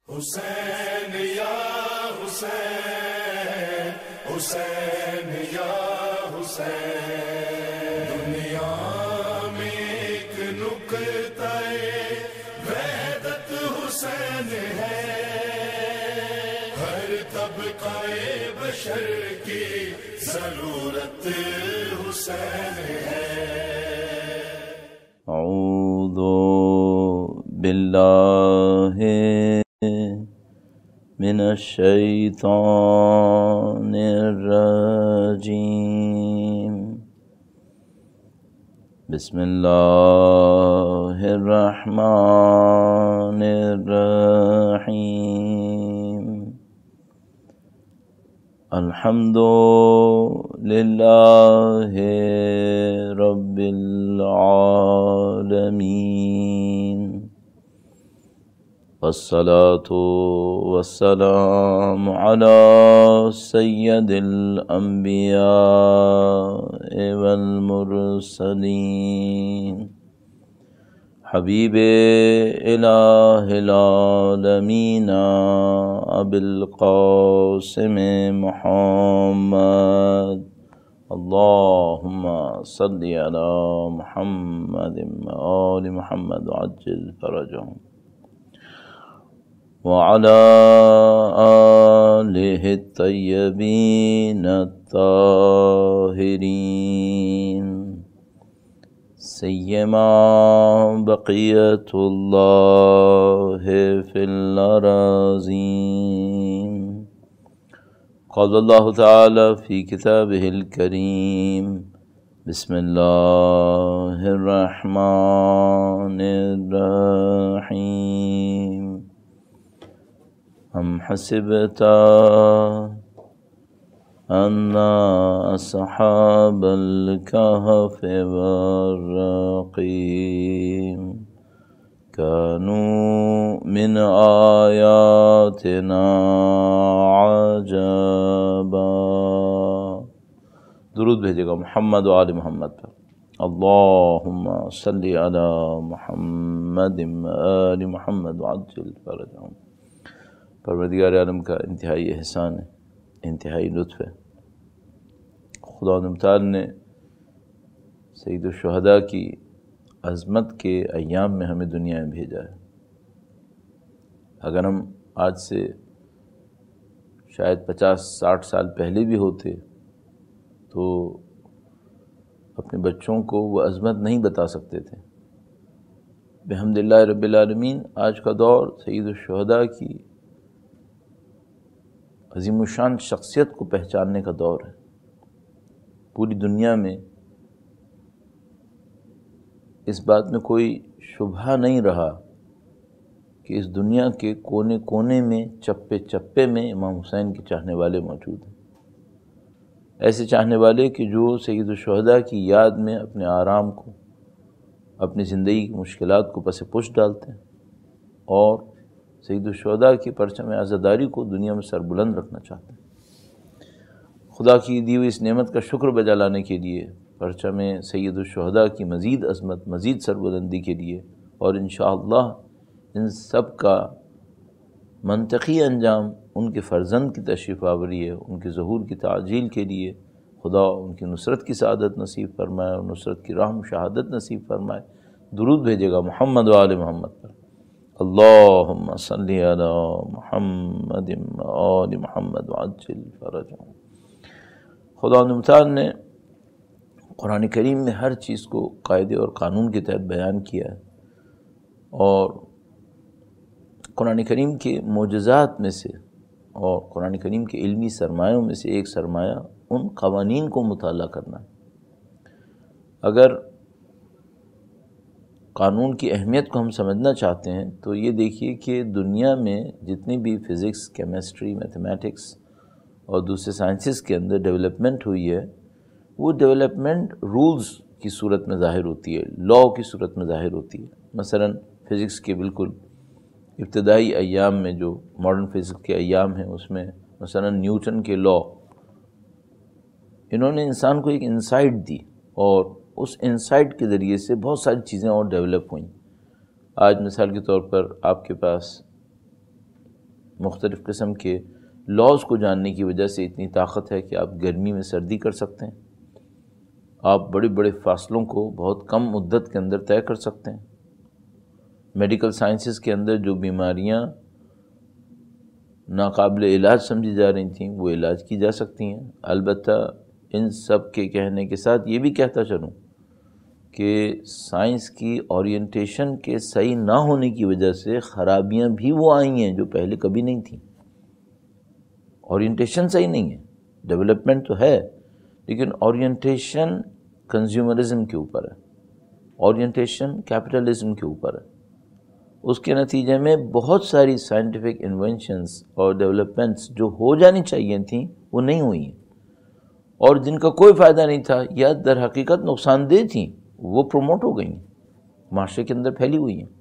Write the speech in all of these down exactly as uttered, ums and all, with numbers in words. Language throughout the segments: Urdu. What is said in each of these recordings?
حسین یا حسین، حسین یا حسین، دنیا میں ایک نقطہ وحدت حسین ہے، ہر طبقہ بشر کی ضرورت حسین ہے۔ اعوذ باللہ من الشیطان الرجیم، بسم اللہ الرحمن الرحیم، الحمد للہ رب العالمین، والصلاة والسلام على سید الانبیاء والمرسلین، حبیب الہ العالمین ابی القاسم محمد، اللہم صلی علی محمد وآل محمد وعجل فرجهم، وعلى آلہ الطیبین الطاہرین، سیما بقیت اللہ فی الأراضین، قال اللہ تعالی فی کتابہ الکریم، بسم اللہ الرحمن الرحیم، ام حسبت ان اصحاب الکہف والرقیم كانوا من آیاتنا عجبا۔ درود بھیجے گا محمد و آل محمد پر، اللہم صلی علی محمد و آل محمد وعجل فرجهم۔ پروردگار عالم کا انتہائی احسان ہے، انتہائی لطف ہے، خدا متعال نے سید الشہداء کی عظمت کے ایام میں ہمیں دنیا میں بھیجا ہے۔ اگر ہم آج سے شاید پچاس ساٹھ سال پہلے بھی ہوتے تو اپنے بچوں کو وہ عظمت نہیں بتا سکتے تھے۔ بحمداللہ رب العالمین آج کا دور سید الشہداء کی عظیم الشان شخصیت کو پہچاننے کا دور ہے۔ پوری دنیا میں اس بات میں کوئی شبہ نہیں رہا کہ اس دنیا کے کونے کونے میں، چپے چپے میں امام حسین کے چاہنے والے موجود ہیں، ایسے چاہنے والے کہ جو سید الشہداء کی یاد میں اپنے آرام کو، اپنی زندگی کی مشکلات کو پس پش ڈالتے ہیں اور سید الشہداء کی پرچم عزاداری کو دنیا میں سربلند رکھنا چاہتے ہیں۔ خدا کی دی ہوئی اس نعمت کا شکر بجا لانے کے لیے، پرچم سید الشہداء کی مزید عظمت، مزید سربلندی کے لیے، اور انشاءاللہ ان سب کا منطقی انجام ان کے فرزند کی تشریف آوری ہے، ان کے ظہور کی تعجیل کے لیے خدا ان کی نصرت کی سعادت نصیب فرمائے اور نصرت کی راہ میں شہادت نصیب فرمائے۔ درود بھیجے گا محمد و آل محمد پر، اللہم صلی علی محمد و آل محمد وعجل فرجهم۔ خدا متعال نے قرآن کریم میں ہر چیز کو قاعدے اور قانون کے تحت بیان کیا ہے، اور قرآن کریم کے معجزات میں سے اور قرآن کریم کے علمی سرمایوں میں سے ایک سرمایہ ان قوانین کو مطالعہ کرنا ہے۔ اگر قانون کی اہمیت کو ہم سمجھنا چاہتے ہیں تو یہ دیکھیے کہ دنیا میں جتنی بھی فزکس، کیمسٹری، میتھمیٹکس اور دوسرے سائنسز کے اندر ڈیولپمنٹ ہوئی ہے، وہ ڈیولپمنٹ رولز کی صورت میں ظاہر ہوتی ہے، لاء کی صورت میں ظاہر ہوتی ہے۔ مثلا فزکس کے بالکل ابتدائی ایام میں جو ماڈرن فزکس کے ایام ہیں، اس میں مثلا نیوٹن کے لاء، انہوں نے انسان کو ایک انسائٹ دی اور اس انسائٹ کے ذریعے سے بہت ساری چیزیں اور ڈیولپ ہوئیں۔ آج مثال کے طور پر آپ کے پاس مختلف قسم کے لاز کو جاننے کی وجہ سے اتنی طاقت ہے کہ آپ گرمی میں سردی کر سکتے ہیں، آپ بڑے بڑے فاصلوں کو بہت کم مدت کے اندر طے کر سکتے ہیں۔ میڈیکل سائنسز کے اندر جو بیماریاں ناقابل علاج سمجھی جا رہی تھیں وہ علاج کی جا سکتی ہیں۔ البتہ ان سب کے کہنے کے ساتھ یہ بھی کہتا چلوں کہ سائنس کی اورینٹیشن کے صحیح نہ ہونے کی وجہ سے خرابیاں بھی وہ آئی ہیں جو پہلے کبھی نہیں تھیں۔ اورینٹیشن صحیح نہیں ہے، ڈیولپمنٹ تو ہے لیکن اورینٹیشن کنزیومرزم کے اوپر ہے، اورینٹیشن کیپٹلزم کے اوپر ہے۔ اس کے نتیجے میں بہت ساری سائنٹیفک انوینشنز اور ڈیولپمنٹس جو ہو جانی چاہیے تھیں وہ نہیں ہوئی ہیں، اور جن کا کوئی فائدہ نہیں تھا یا در حقیقت نقصان دہ تھیں وہ پروموٹ ہو گئی ہیں، معاشرے کے اندر پھیلی ہوئی ہیں۔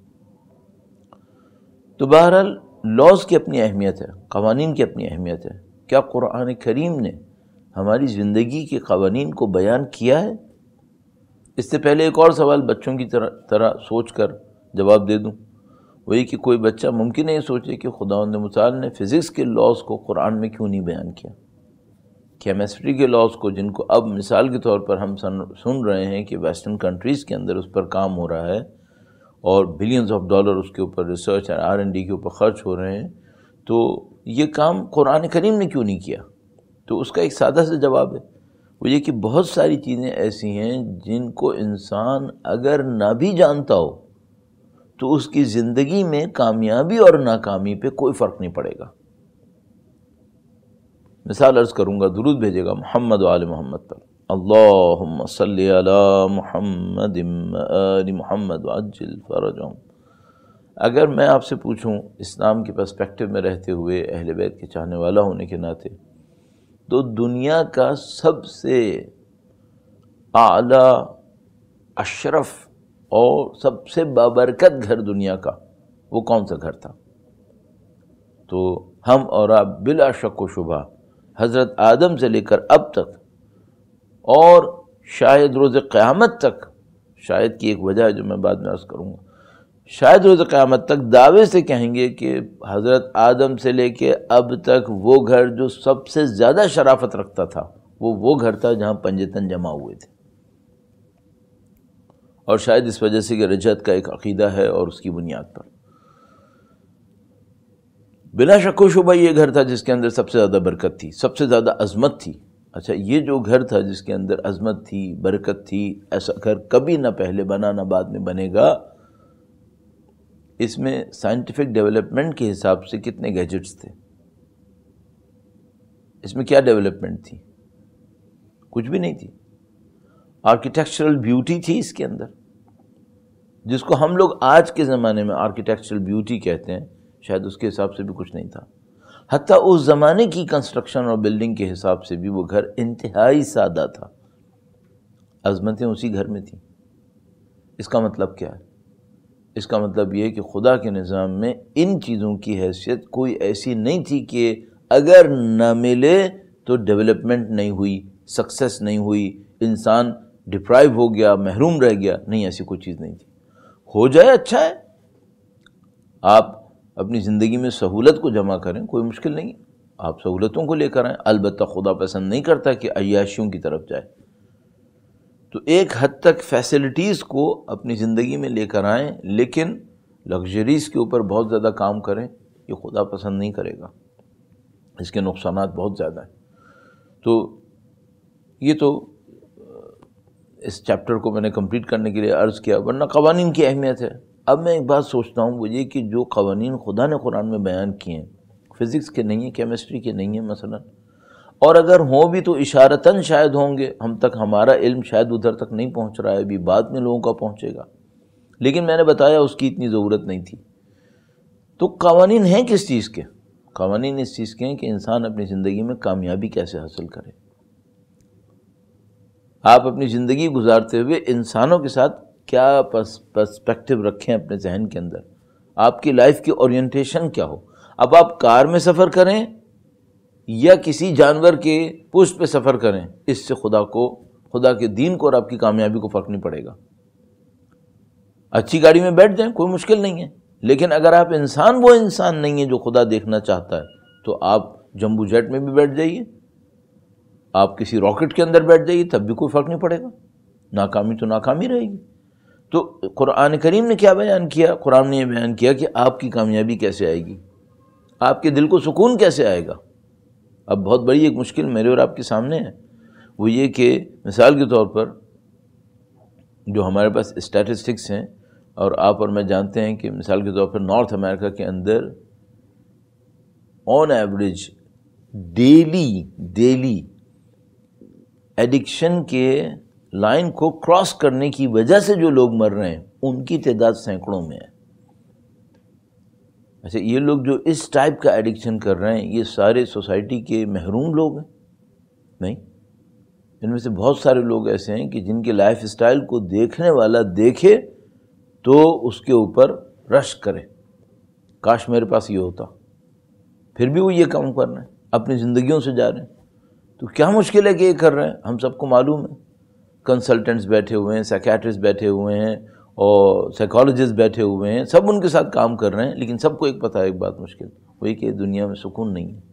تو بہرحال لاز کی اپنی اہمیت ہے، قوانین کی اپنی اہمیت ہے۔ کیا قرآن کریم نے ہماری زندگی کے قوانین کو بیان کیا ہے؟ اس سے پہلے ایک اور سوال بچوں کی طرح طرح سوچ کر جواب دے دوں، وہی کہ کوئی بچہ ممکن نہیں سوچے کہ خداوند متعال نے فزکس کے لاز کو قرآن میں کیوں نہیں بیان کیا، کیمسٹری کے لاز کو، جن کو اب مثال کے طور پر ہم سن رہے ہیں کہ ویسٹرن کنٹریز کے اندر اس پر کام ہو رہا ہے اور بلینز آف ڈالر اس کے اوپر ریسرچ اور آر این ڈی کے اوپر خرچ ہو رہے ہیں، تو یہ کام قرآن کریم نے کیوں نہیں کیا؟ تو اس کا ایک سادہ سا جواب ہے، وہ یہ کہ بہت ساری چیزیں ایسی ہیں جن کو انسان اگر نہ بھی جانتا ہو تو اس کی زندگی میں کامیابی اور ناکامی پہ کوئی فرق نہیں پڑے گا۔ مثال عرض کروں گا، درود بھیجے گا محمد و آل محمد پر، اللہم صلی علی محمد و آل محمد وعجل فرجہم۔ اگر میں آپ سے پوچھوں اسلام کے پرسپیکٹو میں رہتے ہوئے، اہل بیت کے چاہنے والا ہونے کے ناطے، تو دنیا کا سب سے اعلیٰ، اشرف اور سب سے بابرکت گھر دنیا کا وہ کون سا گھر تھا؟ تو ہم اور آپ بلا شک و شبہ حضرت آدم سے لے کر اب تک اور شاید روز قیامت تک، شاید کی ایک وجہ ہے جو میں بعد میں عرض کروں گا، شاید روز قیامت تک دعوے سے کہیں گے کہ حضرت آدم سے لے کے اب تک وہ گھر جو سب سے زیادہ شرافت رکھتا تھا وہ وہ گھر تھا جہاں پنجتن جمع ہوئے تھے، اور شاید اس وجہ سے کہ رجعت کا ایک عقیدہ ہے اور اس کی بنیاد پر بلا شک و شبہ یہ گھر تھا جس کے اندر سب سے زیادہ برکت تھی، سب سے زیادہ عظمت تھی۔ اچھا، یہ جو گھر تھا جس کے اندر عظمت تھی، برکت تھی، ایسا گھر کبھی نہ پہلے بنا نہ بعد میں بنے گا۔ اس میں سائنٹیفک ڈیولپمنٹ کے حساب سے کتنے گیجٹس تھے؟ اس میں کیا ڈیولپمنٹ تھی؟ کچھ بھی نہیں تھی۔ آرکیٹیکچرل بیوٹی تھی اس کے اندر، جس کو ہم لوگ آج کے زمانے میں آرکیٹیکچرل بیوٹی کہتے ہیں، شاید اس کے حساب سے بھی کچھ نہیں تھا۔ حتیٰ اس زمانے کی کنسٹرکشن اور بلڈنگ کے حساب سے بھی وہ گھر انتہائی سادہ تھا، عظمتیں اسی گھر میں تھیں۔ اس کا مطلب کیا ہے؟ اس کا مطلب یہ ہے کہ خدا کے نظام میں ان چیزوں کی حیثیت کوئی ایسی نہیں تھی کہ اگر نہ ملے تو ڈیولپمنٹ نہیں ہوئی، سکسیس نہیں ہوئی، انسان ڈپرائیو ہو گیا، محروم رہ گیا۔ نہیں، ایسی کوئی چیز نہیں تھی۔ ہو جائے اچھا ہے، آپ اپنی زندگی میں سہولت کو جمع کریں، کوئی مشکل نہیں ہے، آپ سہولتوں کو لے کر آئیں۔ البتہ خدا پسند نہیں کرتا کہ عیاشیوں کی طرف جائے، تو ایک حد تک فیسلٹیز کو اپنی زندگی میں لے کر آئیں، لیکن لگژریز کے اوپر بہت زیادہ کام کریں، یہ خدا پسند نہیں کرے گا، اس کے نقصانات بہت زیادہ ہیں۔ تو یہ تو اس چیپٹر کو میں نے کمپلیٹ کرنے کے لیے عرض کیا، ورنہ قوانین کی اہمیت ہے۔ اب میں ایک بات سوچتا ہوں، وہ یہ کہ جو قوانین خدا نے قرآن میں بیان کیے ہیں، فزکس کے نہیں ہیں، کیمسٹری کے نہیں ہیں مثلا، اور اگر ہوں بھی تو اشارتاً شاید ہوں گے، ہم تک ہمارا علم شاید ادھر تک نہیں پہنچ رہا ہے، ابھی بعد میں لوگوں کا پہنچے گا، لیکن میں نے بتایا اس کی اتنی ضرورت نہیں تھی۔ تو قوانین ہیں کس چیز کے؟ قوانین اس چیز کے ہیں کہ انسان اپنی زندگی میں کامیابی کیسے حاصل کرے۔ آپ اپنی زندگی گزارتے ہوئے انسانوں کے ساتھ کیا پرسپیکٹو رکھیں اپنے ذہن کے اندر، آپ کی لائف کی اورینٹیشن کیا ہو۔ اب آپ کار میں سفر کریں یا کسی جانور کے پشت پہ سفر کریں، اس سے خدا کو، خدا کے دین کو اور آپ کی کامیابی کو فرق نہیں پڑے گا۔ اچھی گاڑی میں بیٹھ جائیں، کوئی مشکل نہیں ہے، لیکن اگر آپ انسان وہ انسان نہیں ہے جو خدا دیکھنا چاہتا ہے تو آپ جمبو جیٹ میں بھی بیٹھ جائیے، آپ کسی راکٹ کے اندر بیٹھ جائیے، تب بھی کوئی فرق نہیں پڑے گا، ناکامی تو ناکامی رہے گی۔ تو قرآن کریم نے کیا بیان کیا؟ قرآن نے یہ بیان کیا کہ آپ کی کامیابی کیسے آئے گی، آپ کے دل کو سکون کیسے آئے گا۔ اب بہت بڑی ایک مشکل میرے اور آپ کے سامنے ہے، وہ یہ کہ مثال کے طور پر جو ہمارے پاس اسٹیٹسٹکس ہیں، اور آپ اور میں جانتے ہیں کہ مثال کے طور پر نارتھ امریکہ کے اندر on average daily daily addiction کے لائن کو کراس کرنے کی وجہ سے جو لوگ مر رہے ہیں ان کی تعداد سینکڑوں میں ہے۔ اچھا، یہ لوگ جو اس ٹائپ کا ایڈکشن کر رہے ہیں یہ سارے سوسائٹی کے محروم لوگ ہیں؟ نہیں، ان میں سے بہت سارے لوگ ایسے ہیں کہ جن کے لائف اسٹائل کو دیکھنے والا دیکھے تو اس کے اوپر رشک کرے، کاش میرے پاس یہ ہوتا، پھر بھی وہ یہ کام کر رہے ہیں، اپنی زندگیوں سے جا رہے ہیں۔ تو کیا مشکل ہے کہ یہ کر رہے ہیں؟ ہم سب کو معلوم ہے، کنسلٹنٹس بیٹھے ہوئے ہیں، سائیکیٹرسٹ بیٹھے ہوئے ہیں، اور سائیکالوجسٹ بیٹھے ہوئے ہیں، سب ان کے ساتھ کام کر رہے ہیں، لیکن سب کو ایک پتہ ہے ایک بات مشکل، وہی کہ دنیا میں سکون نہیں ہے،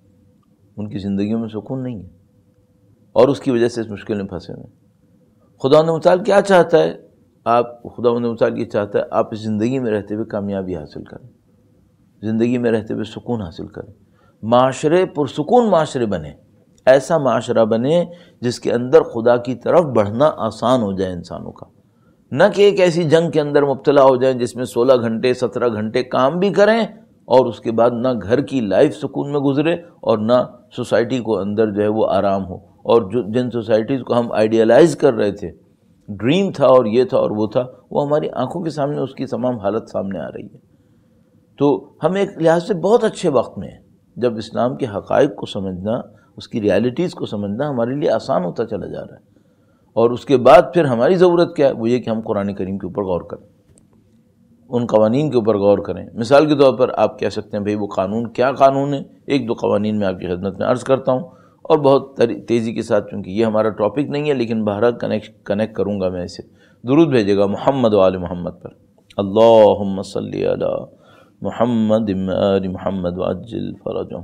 ان کی زندگیوں میں سکون نہیں ہے، اور اس کی وجہ سے اس مشکل میں پھنسے ہوئے ہیں۔ خدا متعال کیا چاہتا ہے؟ آپ خدا متعال یہ چاہتا ہے آپ اس زندگی میں رہتے ہوئے کامیابی حاصل کریں، زندگی میں رہتے ہوئے سکون حاصل کریں، معاشرے پرسکون معاشرے بنے، ایسا معاشرہ بنے جس کے اندر خدا کی طرف بڑھنا آسان ہو جائے انسانوں کا، نہ کہ ایک ایسی جنگ کے اندر مبتلا ہو جائیں جس میں سولہ گھنٹے سترہ گھنٹے کام بھی کریں اور اس کے بعد نہ گھر کی لائف سکون میں گزرے اور نہ سوسائٹی کو اندر جو ہے وہ آرام ہو۔ اور جو جن سوسائٹیز کو ہم آئیڈیالائز کر رہے تھے، ڈریم تھا اور یہ تھا اور وہ تھا، وہ ہماری آنکھوں کے سامنے اس کی تمام حالت سامنے آ رہی ہے۔ تو ہم ایک لحاظ سے بہت اچھے وقت میں ہیں جب اسلام کے حقائق کو سمجھنا، اس کی ریالٹیز کو سمجھنا ہمارے لیے آسان ہوتا چلا جا رہا ہے، اور اس کے بعد پھر ہماری ضرورت کیا ہے؟ وہ یہ کہ ہم قرآن کریم کے اوپر غور کریں، ان قوانین کے اوپر غور کریں۔ مثال کے طور پر آپ کہہ سکتے ہیں بھئی وہ قانون کیا قانون ہے؟ ایک دو قوانین میں آپ کی خدمت میں عرض کرتا ہوں، اور بہت تیزی کے ساتھ، چونکہ یہ ہمارا ٹاپک نہیں ہے لیکن بہرحال کنیکٹ کنیکٹ کروں گا میں اسے۔ درود بھیجے گا محمد و آل محمد پر، اللہم صلی علی محمد آل محمد وعجل فرجہم۔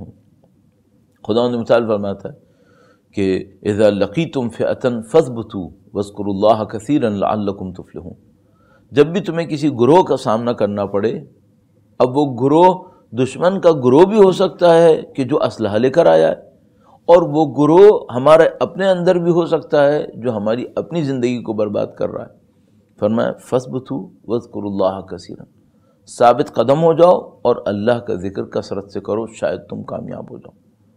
خدا نے مثال فرماتا ہے کہ اذا لقیتم فئۃ فاثبتوا واذکروا اللہ کثیرا لعلکم تفلحون۔ جب بھی تمہیں کسی گروہ کا سامنا کرنا پڑے، اب وہ گروہ دشمن کا گروہ بھی ہو سکتا ہے کہ جو اسلحہ لے کر آیا ہے، اور وہ گروہ ہمارے اپنے اندر بھی ہو سکتا ہے جو ہماری اپنی زندگی کو برباد کر رہا ہے۔ فرمایا فاثبتوا واذکروا اللہ کثیرا، ثابت قدم ہو جاؤ اور اللہ کا ذکر کثرت سے کرو، شاید تم کامیاب ہو جاؤ۔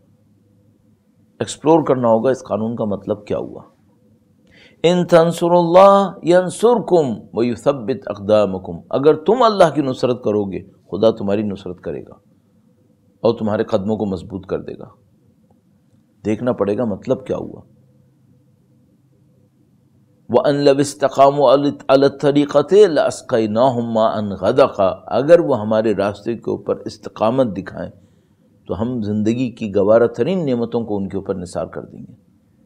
ایکسپلور کرنا ہوگا اس قانون کا مطلب کیا ہوا۔ ان تنصروا اللہ ینصرکم ویثبت اقدامکم، اگر تم اللہ کی نصرت کرو گے خدا تمہاری نصرت کرے گا اور تمہارے قدموں کو مضبوط کر دے گا۔ دیکھنا پڑے گا مطلب کیا ہوا۔ وَأَن لَوِ اسْتَقَامُوا عَلَى الطَّرِيقَةِ لَأَسْقَيْنَاهُم مَّاءً غَدَقًا، اگر وہ ہمارے راستے کے اوپر استقامت دکھائیں تو ہم زندگی کی گوارہ ترین نعمتوں کو ان کے اوپر نثار کر دیں گے۔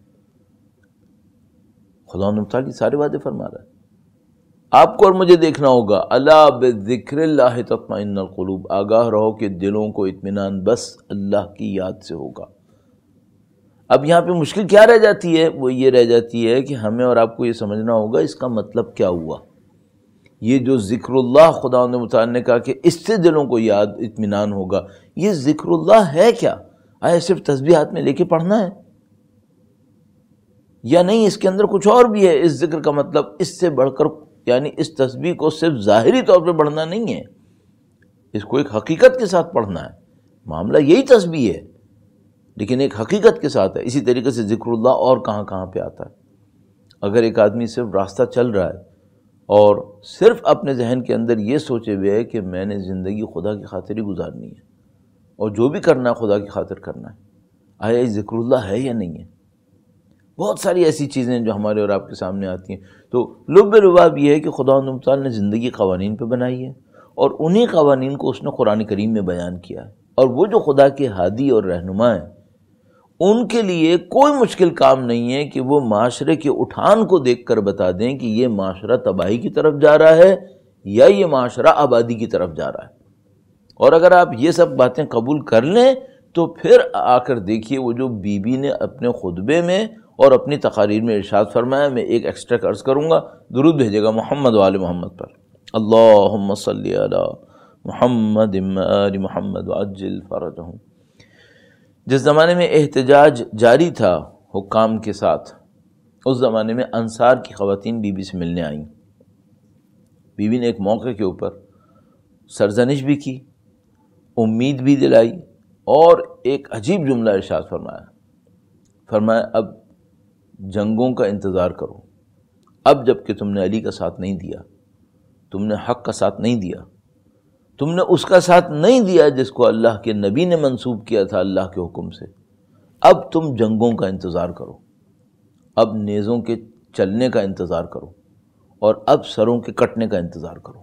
خدا نے تعالیٰ سارے وعدے فرما رہا ہے۔ آپ کو اور مجھے دیکھنا ہوگا، الا بذکر اللہ تطمئن القلوب، آگاہ رہو کہ دلوں کو اطمینان بس اللہ کی یاد سے ہوگا۔ اب یہاں پہ مشکل کیا رہ جاتی ہے؟ وہ یہ رہ جاتی ہے کہ ہمیں اور آپ کو یہ سمجھنا ہوگا اس کا مطلب کیا ہوا۔ یہ جو ذکر اللہ خدا نے متعال نے کہا کہ اس سے دلوں کو یاد اطمینان ہوگا، یہ ذکر اللہ ہے کیا؟ آیا صرف تسبیح ہاتھ میں لے کے پڑھنا ہے یا نہیں؟ اس کے اندر کچھ اور بھی ہے۔ اس ذکر کا مطلب اس سے بڑھ کر، یعنی اس تسبیح کو صرف ظاہری طور پہ پڑھنا نہیں ہے، اس کو ایک حقیقت کے ساتھ پڑھنا ہے۔ معاملہ یہی تسبیح ہے لیکن ایک حقیقت کے ساتھ ہے۔ اسی طریقے سے ذکر اللہ اور کہاں کہاں پہ آتا ہے۔ اگر ایک آدمی صرف راستہ چل رہا ہے اور صرف اپنے ذہن کے اندر یہ سوچے ہوئے ہے کہ میں نے زندگی خدا کی خاطر ہی گزارنی ہے اور جو بھی کرنا ہے خدا کی خاطر کرنا ہے، آیا یہ ذکر اللہ ہے یا نہیں ہے؟ بہت ساری ایسی چیزیں جو ہمارے اور آپ کے سامنے آتی ہیں۔ تو لب لباب یہ ہے کہ خدا تعالیٰ نے زندگی قوانین پہ بنائی ہے اور انہی قوانین کو اس نے قرآن کریم میں بیان کیا ہے، اور وہ جو خدا کے ہادی اور رہنما ہیں ان کے لیے کوئی مشکل کام نہیں ہے کہ وہ معاشرے کے اٹھان کو دیکھ کر بتا دیں کہ یہ معاشرہ تباہی کی طرف جا رہا ہے یا یہ معاشرہ آبادی کی طرف جا رہا ہے. اور اگر آپ یہ سب باتیں قبول کر لیں تو پھر آ کر دیکھیے وہ جو بی بی نے اپنے خطبے میں اور اپنی تقاریر میں ارشاد فرمایا. میں ایک ایکسٹرا عرض کروں گا, درود بھیجے گا محمد و آل محمد پر. اللہم صلی علی محمد آل محمد وعجل فرجہم. جس زمانے میں احتجاج جاری تھا حکام کے ساتھ, اس زمانے میں انصار کی خواتین بی بی سے ملنے آئیں. بی بی نے ایک موقع کے اوپر سرزنش بھی کی, امید بھی دلائی, اور ایک عجیب جملہ ارشاد فرمایا. فرمایا اب جنگوں کا انتظار کرو. اب جب کہ تم نے علی کا ساتھ نہیں دیا, تم نے حق کا ساتھ نہیں دیا, تم نے اس کا ساتھ نہیں دیا جس کو اللہ کے نبی نے منسوب کیا تھا اللہ کے حکم سے, اب تم جنگوں کا انتظار کرو, اب نیزوں کے چلنے کا انتظار کرو, اور اب سروں کے کٹنے کا انتظار کرو.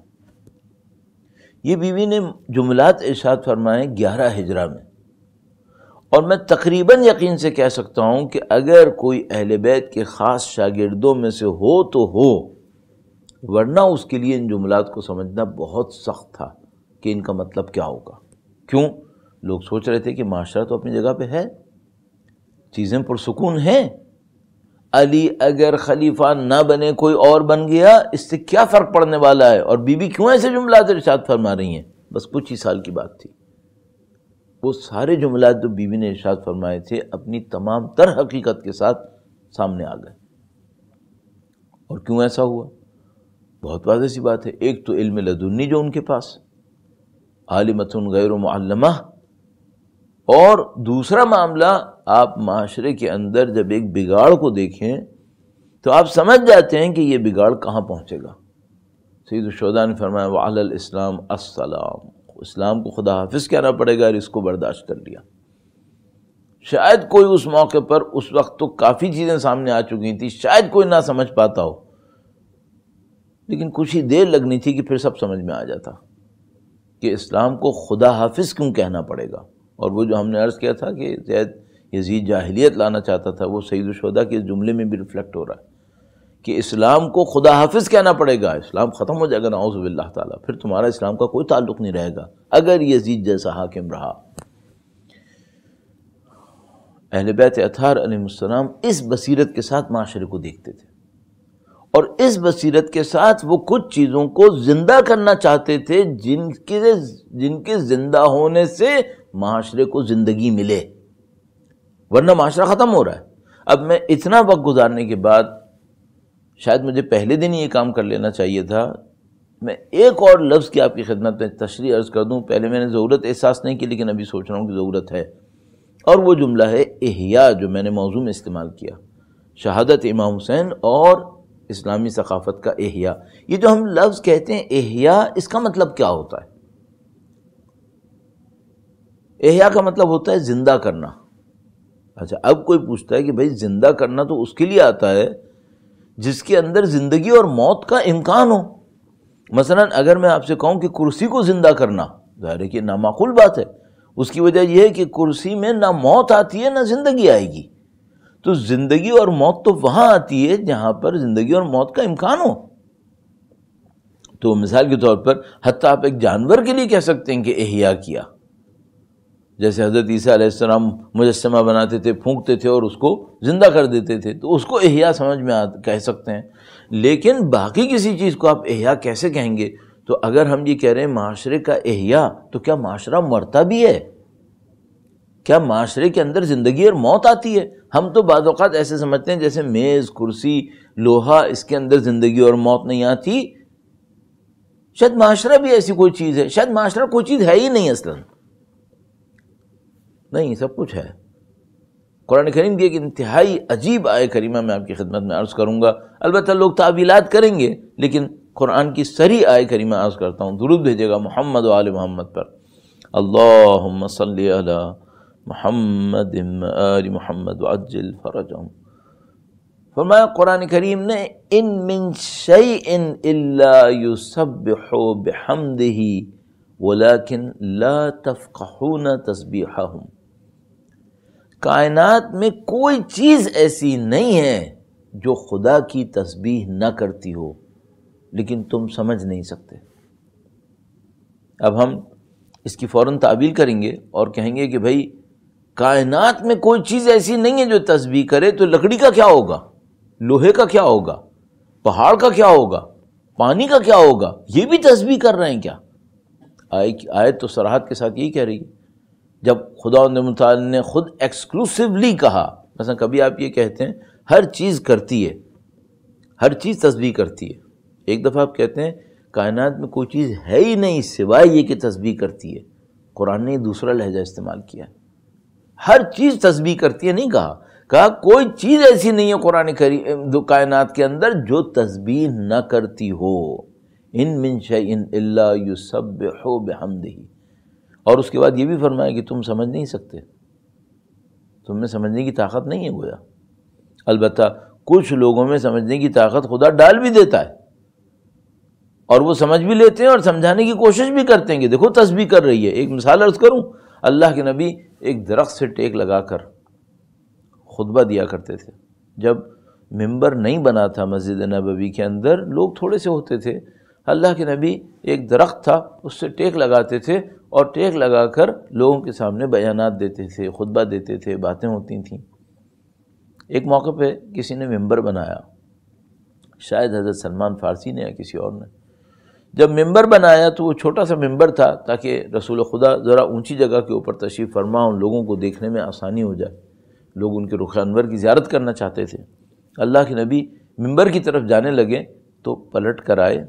یہ بیوی نے جملات ارشاد فرمائے گیارہ ہجرہ میں, اور میں تقریباً یقین سے کہہ سکتا ہوں کہ اگر کوئی اہل بیت کے خاص شاگردوں میں سے ہو تو ہو, ورنہ اس کے لیے ان جملات کو سمجھنا بہت سخت تھا کہ ان کا مطلب کیا ہوگا. کیوں؟ لوگ سوچ رہے تھے کہ معاشرہ تو اپنی جگہ پہ ہے, چیزیں پرسکون ہیں, علی اگر خلیفہ نہ بنے کوئی اور بن گیا اس سے کیا فرق پڑنے والا ہے, اور بی بی کیوں ایسے جملات ارشاد فرما رہی ہیں؟ بس کچھ ہی سال کی بات تھی. وہ سارے جملات جو بی بی نے ارشاد فرمائے تھے اپنی تمام تر حقیقت کے ساتھ سامنے آ گئے. اور کیوں ایسا ہوا؟ بہت واضح سی بات ہے. ایک تو علم لدنی جو ان کے پاس, عالمۃ غیر معلمہ, اور دوسرا معاملہ آپ معاشرے کے اندر جب ایک بگاڑ کو دیکھیں تو آپ سمجھ جاتے ہیں کہ یہ بگاڑ کہاں پہنچے گا. سید الشہداء نے فرمایا وعلی الاسلام السلام, اسلام کو خدا حافظ کہنا پڑے گا, اور اس کو برداشت کر لیا. شاید کوئی اس موقع پر, اس وقت تو کافی چیزیں سامنے آ چکی تھی, شاید کوئی نہ سمجھ پاتا ہو, لیکن کچھ ہی دیر لگنی تھی کہ پھر سب سمجھ میں آ جاتا کہ اسلام کو خدا حافظ کیوں کہنا پڑے گا. اور وہ جو ہم نے عرض کیا تھا کہ زید یزید جاہلیت لانا چاہتا تھا, وہ سید الشہداء کے اس جملے میں بھی ریفلیکٹ ہو رہا ہے کہ اسلام کو خدا حافظ کہنا پڑے گا. اسلام ختم ہو جائے گا نعوذ باللہ تعالیٰ, پھر تمہارا اسلام کا کوئی تعلق نہیں رہے گا اگر یزید جیسا حاکم رہا. اہل بیت اطہار علیہ السلام اس بصیرت کے ساتھ معاشرے کو دیکھتے تھے, اور اس بصیرت کے ساتھ وہ کچھ چیزوں کو زندہ کرنا چاہتے تھے جن کے جن کے زندہ ہونے سے معاشرے کو زندگی ملے, ورنہ معاشرہ ختم ہو رہا ہے. اب میں اتنا وقت گزارنے کے بعد شاید مجھے پہلے دن یہ کام کر لینا چاہیے تھا. میں ایک اور لفظ کی آپ کی خدمت میں تشریح عرض کر دوں. پہلے میں نے ضرورت احساس نہیں کی, لیکن ابھی سوچ رہا ہوں کہ ضرورت ہے, اور وہ جملہ ہے احیاء, جو میں نے موضوع میں استعمال کیا, شہادت امام حسین اور اسلامی ثقافت کا احیاء. یہ جو ہم لفظ کہتے ہیں احیاء, اس کا مطلب کیا ہوتا ہے؟ احیاء کا مطلب ہوتا ہے زندہ کرنا. اچھا, اب کوئی پوچھتا ہے کہ بھائی زندہ کرنا تو اس کے لیے آتا ہے جس کے اندر زندگی اور موت کا امکان ہو. مثلا اگر میں آپ سے کہوں کہ کرسی کو زندہ کرنا, ظاہر ہے کہ نامعقول بات ہے. اس کی وجہ یہ ہے کہ کرسی میں نہ موت آتی ہے نہ زندگی آئے گی. تو زندگی اور موت تو وہاں آتی ہے جہاں پر زندگی اور موت کا امکان ہو. تو مثال کے طور پر حتیٰ آپ ایک جانور کے لیے کہہ سکتے ہیں کہ احیاء کیا, جیسے حضرت عیسیٰ علیہ السلام مجسمہ بناتے تھے, پھونکتے تھے اور اس کو زندہ کر دیتے تھے, تو اس کو احیاء سمجھ میں آ کہہ سکتے ہیں. لیکن باقی کسی چیز کو آپ احیاء کیسے کہیں گے؟ تو اگر ہم یہ کہہ رہے ہیں معاشرے کا احیاء, تو کیا معاشرہ مرتا بھی ہے؟ کیا معاشرے کے اندر زندگی اور موت آتی ہے؟ ہم تو بعض اوقات ایسے سمجھتے ہیں جیسے میز, کرسی, لوہا, اس کے اندر زندگی اور موت نہیں آتی. شاید معاشرہ بھی ایسی کوئی چیز ہے, شاید معاشرہ کوئی چیز ہے ہی نہیں اصلا. نہیں, سب کچھ ہے. قرآن کریم کی ایک انتہائی عجیب آیہ کریمہ میں آپ کی خدمت میں عرض کروں گا. البتہ لوگ تعویلات کریں گے, لیکن قرآن کی صریح آیہ کریمہ عرض کرتا ہوں. درود بھیجے گا محمد و آل محمد پر. اللہم صلی علی محمد آل محمد وعجل فرجہم. فرمایا قرآن کریم نے ان من شیء الا یسبح بحمدہ ولکن لا تفقہون تسبیحہم. کائنات میں کوئی چیز ایسی نہیں ہے جو خدا کی تسبیح نہ کرتی ہو, لیکن تم سمجھ نہیں سکتے. اب ہم اس کی فوراً تعویل کریں گے اور کہیں گے کہ بھائی کائنات میں کوئی چیز ایسی نہیں ہے جو تسبیح کرے، تو لکڑی کا کیا ہوگا، لوہے کا کیا ہوگا، پہاڑ کا کیا ہوگا، پانی کا کیا ہوگا، یہ بھی تسبیح کر رہے ہیں کیا؟ آیت تو صراحت کے ساتھ یہی کہہ رہی ہے. جب خدا متعال نے خود ایکسکلوسیولی کہا، مثلا کبھی آپ یہ کہتے ہیں ہر چیز کرتی ہے، ہر چیز تسبیح کرتی ہے، ایک دفعہ آپ کہتے ہیں کائنات میں کوئی چیز ہے ہی نہیں سوائے یہ کہ تسبیح کرتی ہے. قرآن نے دوسرا لہجہ استعمال کیا ہے، ہر چیز تسبیح کرتی ہے نہیں کہا، کہا کوئی چیز ایسی نہیں ہے قرآن کریم کائنات کے اندر جو تسبیح نہ کرتی ہو. ان من شیء الا یسبح بحمدہ. اور اس کے بعد یہ بھی فرمایا کہ تم سمجھ نہیں سکتے، تم میں سمجھنے کی طاقت نہیں ہے گویا. البتہ کچھ لوگوں میں سمجھنے کی طاقت خدا ڈال بھی دیتا ہے اور وہ سمجھ بھی لیتے ہیں اور سمجھانے کی کوشش بھی کرتے ہیں کہ دیکھو تسبیح کر رہی ہے. ایک مثال عرض کروں، اللہ کے نبی ایک درخت سے ٹیک لگا کر خطبہ دیا کرتے تھے. جب ممبر نہیں بنا تھا مسجد نبوی کے اندر، لوگ تھوڑے سے ہوتے تھے، اللہ کے نبی ایک درخت تھا اس سے ٹیک لگاتے تھے اور ٹیک لگا کر لوگوں کے سامنے بیانات دیتے تھے، خطبہ دیتے تھے، باتیں ہوتی تھیں. ایک موقع پہ کسی نے ممبر بنایا، شاید حضرت سلمان فارسی نے یا کسی اور نے. جب ممبر بنایا تو وہ چھوٹا سا ممبر تھا تاکہ رسول خدا ذرا اونچی جگہ کے اوپر تشریف فرما، ان لوگوں کو دیکھنے میں آسانی ہو جائے. لوگ ان کے رخ انور کی زیارت کرنا چاہتے تھے. اللہ کے نبی ممبر کی طرف جانے لگے تو پلٹ کر آئے،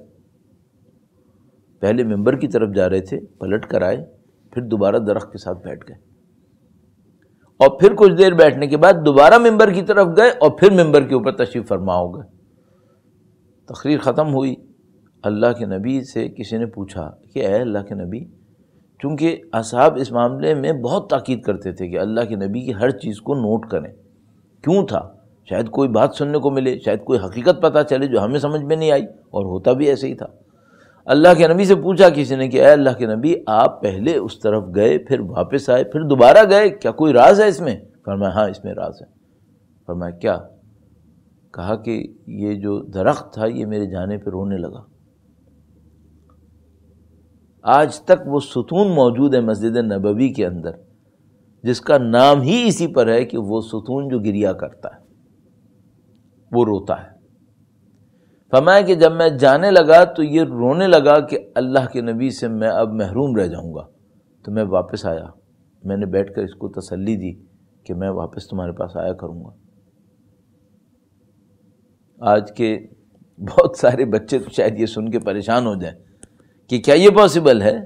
پہلے ممبر کی طرف جا رہے تھے، پلٹ کر آئے، پھر دوبارہ درخت کے ساتھ بیٹھ گئے، اور پھر کچھ دیر بیٹھنے کے بعد دوبارہ ممبر کی طرف گئے اور پھر ممبر کے اوپر تشریف فرما ہو گئے. تقریر ختم ہوئی، اللہ کے نبی سے کسی نے پوچھا کہ اے اللہ کے نبی، چونکہ اصحاب اس معاملے میں بہت تاکید کرتے تھے کہ اللہ کے نبی کی ہر چیز کو نوٹ کریں. کیوں تھا؟ شاید کوئی بات سننے کو ملے، شاید کوئی حقیقت پتہ چلے جو ہمیں سمجھ میں نہیں آئی، اور ہوتا بھی ایسے ہی تھا. اللہ کے نبی سے پوچھا کسی نے کہ اے اللہ کے نبی، آپ پہلے اس طرف گئے، پھر واپس آئے، پھر دوبارہ گئے، کیا کوئی راز ہے اس میں؟ فرمایا ہاں اس میں راز ہے. فرمایا کیا؟ کہا کہ یہ جو درخت تھا یہ میرے جانے پہ رونے لگا. آج تک وہ ستون موجود ہے مسجد نبوی کے اندر جس کا نام ہی اسی پر ہے کہ وہ ستون جو گریا کرتا ہے وہ روتا ہے. فرمایا کہ جب میں جانے لگا تو یہ رونے لگا کہ اللہ کے نبی سے میں اب محروم رہ جاؤں گا. تو میں واپس آیا، میں نے بیٹھ کر اس کو تسلی دی کہ میں واپس تمہارے پاس آیا کروں گا. آج کے بہت سارے بچے تو شاید یہ سن کے پریشان ہو جائیں کہ کیا یہ پاسبل ہے؟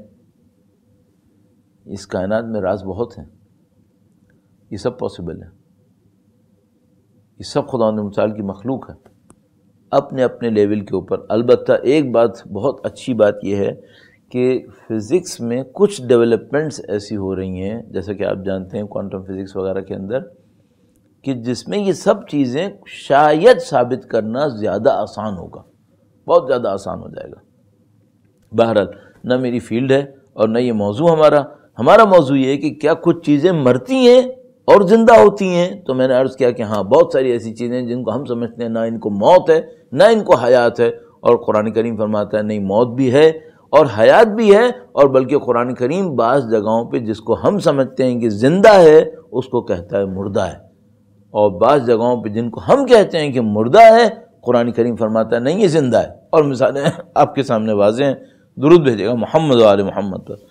اس کائنات میں راز بہت ہیں، یہ سب پاسبل ہے، یہ سب خدا متعال کی مخلوق ہے اپنے اپنے لیول کے اوپر. البتہ ایک بات بہت اچھی بات یہ ہے کہ فزکس میں کچھ ڈیولپمنٹس ایسی ہو رہی ہیں، جیسا کہ آپ جانتے ہیں کوانٹم فزکس وغیرہ کے اندر، کہ جس میں یہ سب چیزیں شاید ثابت کرنا زیادہ آسان ہوگا، بہت زیادہ آسان ہو جائے گا. بہرحال نہ میری فیلڈ ہے اور نہ یہ موضوع ہمارا ہمارا موضوع یہ ہے کہ کیا کچھ چیزیں مرتی ہیں اور زندہ ہوتی ہیں. تو میں نے عرض کیا کہ ہاں بہت ساری ایسی چیزیں جن کو ہم سمجھتے ہیں نہ ان کو موت ہے نہ ان کو حیات ہے، اور قرآن کریم فرماتا ہے نہیں، موت بھی ہے اور حیات بھی ہے، اور بلکہ قرآن کریم بعض جگہوں پہ جس کو ہم سمجھتے ہیں کہ زندہ ہے اس کو کہتا ہے مردہ ہے، اور بعض جگہوں پہ جن کو ہم کہتے ہیں کہ مردہ ہے قرآن کریم فرماتا ہے نہیں یہ زندہ ہے. اور مثالیں آپ کے سامنے واضح ہیں. درود بھیجے گا محمد و آل محمد پر.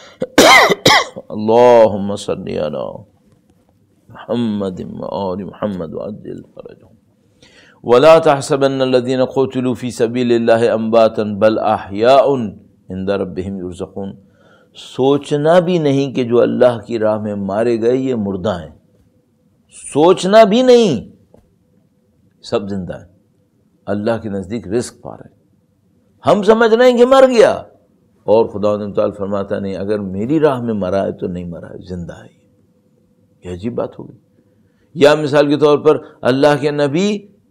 اللہم صلی علی محمد و آل محمد وعجل فرجهم ولا تحسبن الذين قتلوا في سبيل الله امواتا بل احیاء عند ربهم یرزقون. سوچنا بھی نہیں کہ جو اللہ کی راہ میں مارے گئے یہ مردہ ہیں، سوچنا بھی نہیں، سب زندہ ہیں، اللہ کے نزدیک رزق پا رہے ہیں. ہم سمجھ رہے ہیں کہ مر گیا، اور خدا تعالیٰ فرماتا نہیں اگر میری راہ میں مرا ہے تو نہیں مرا ہے، زندہ ہے. یہ عجیب بات ہوگی. یا مثال کے طور پر اللہ کے نبی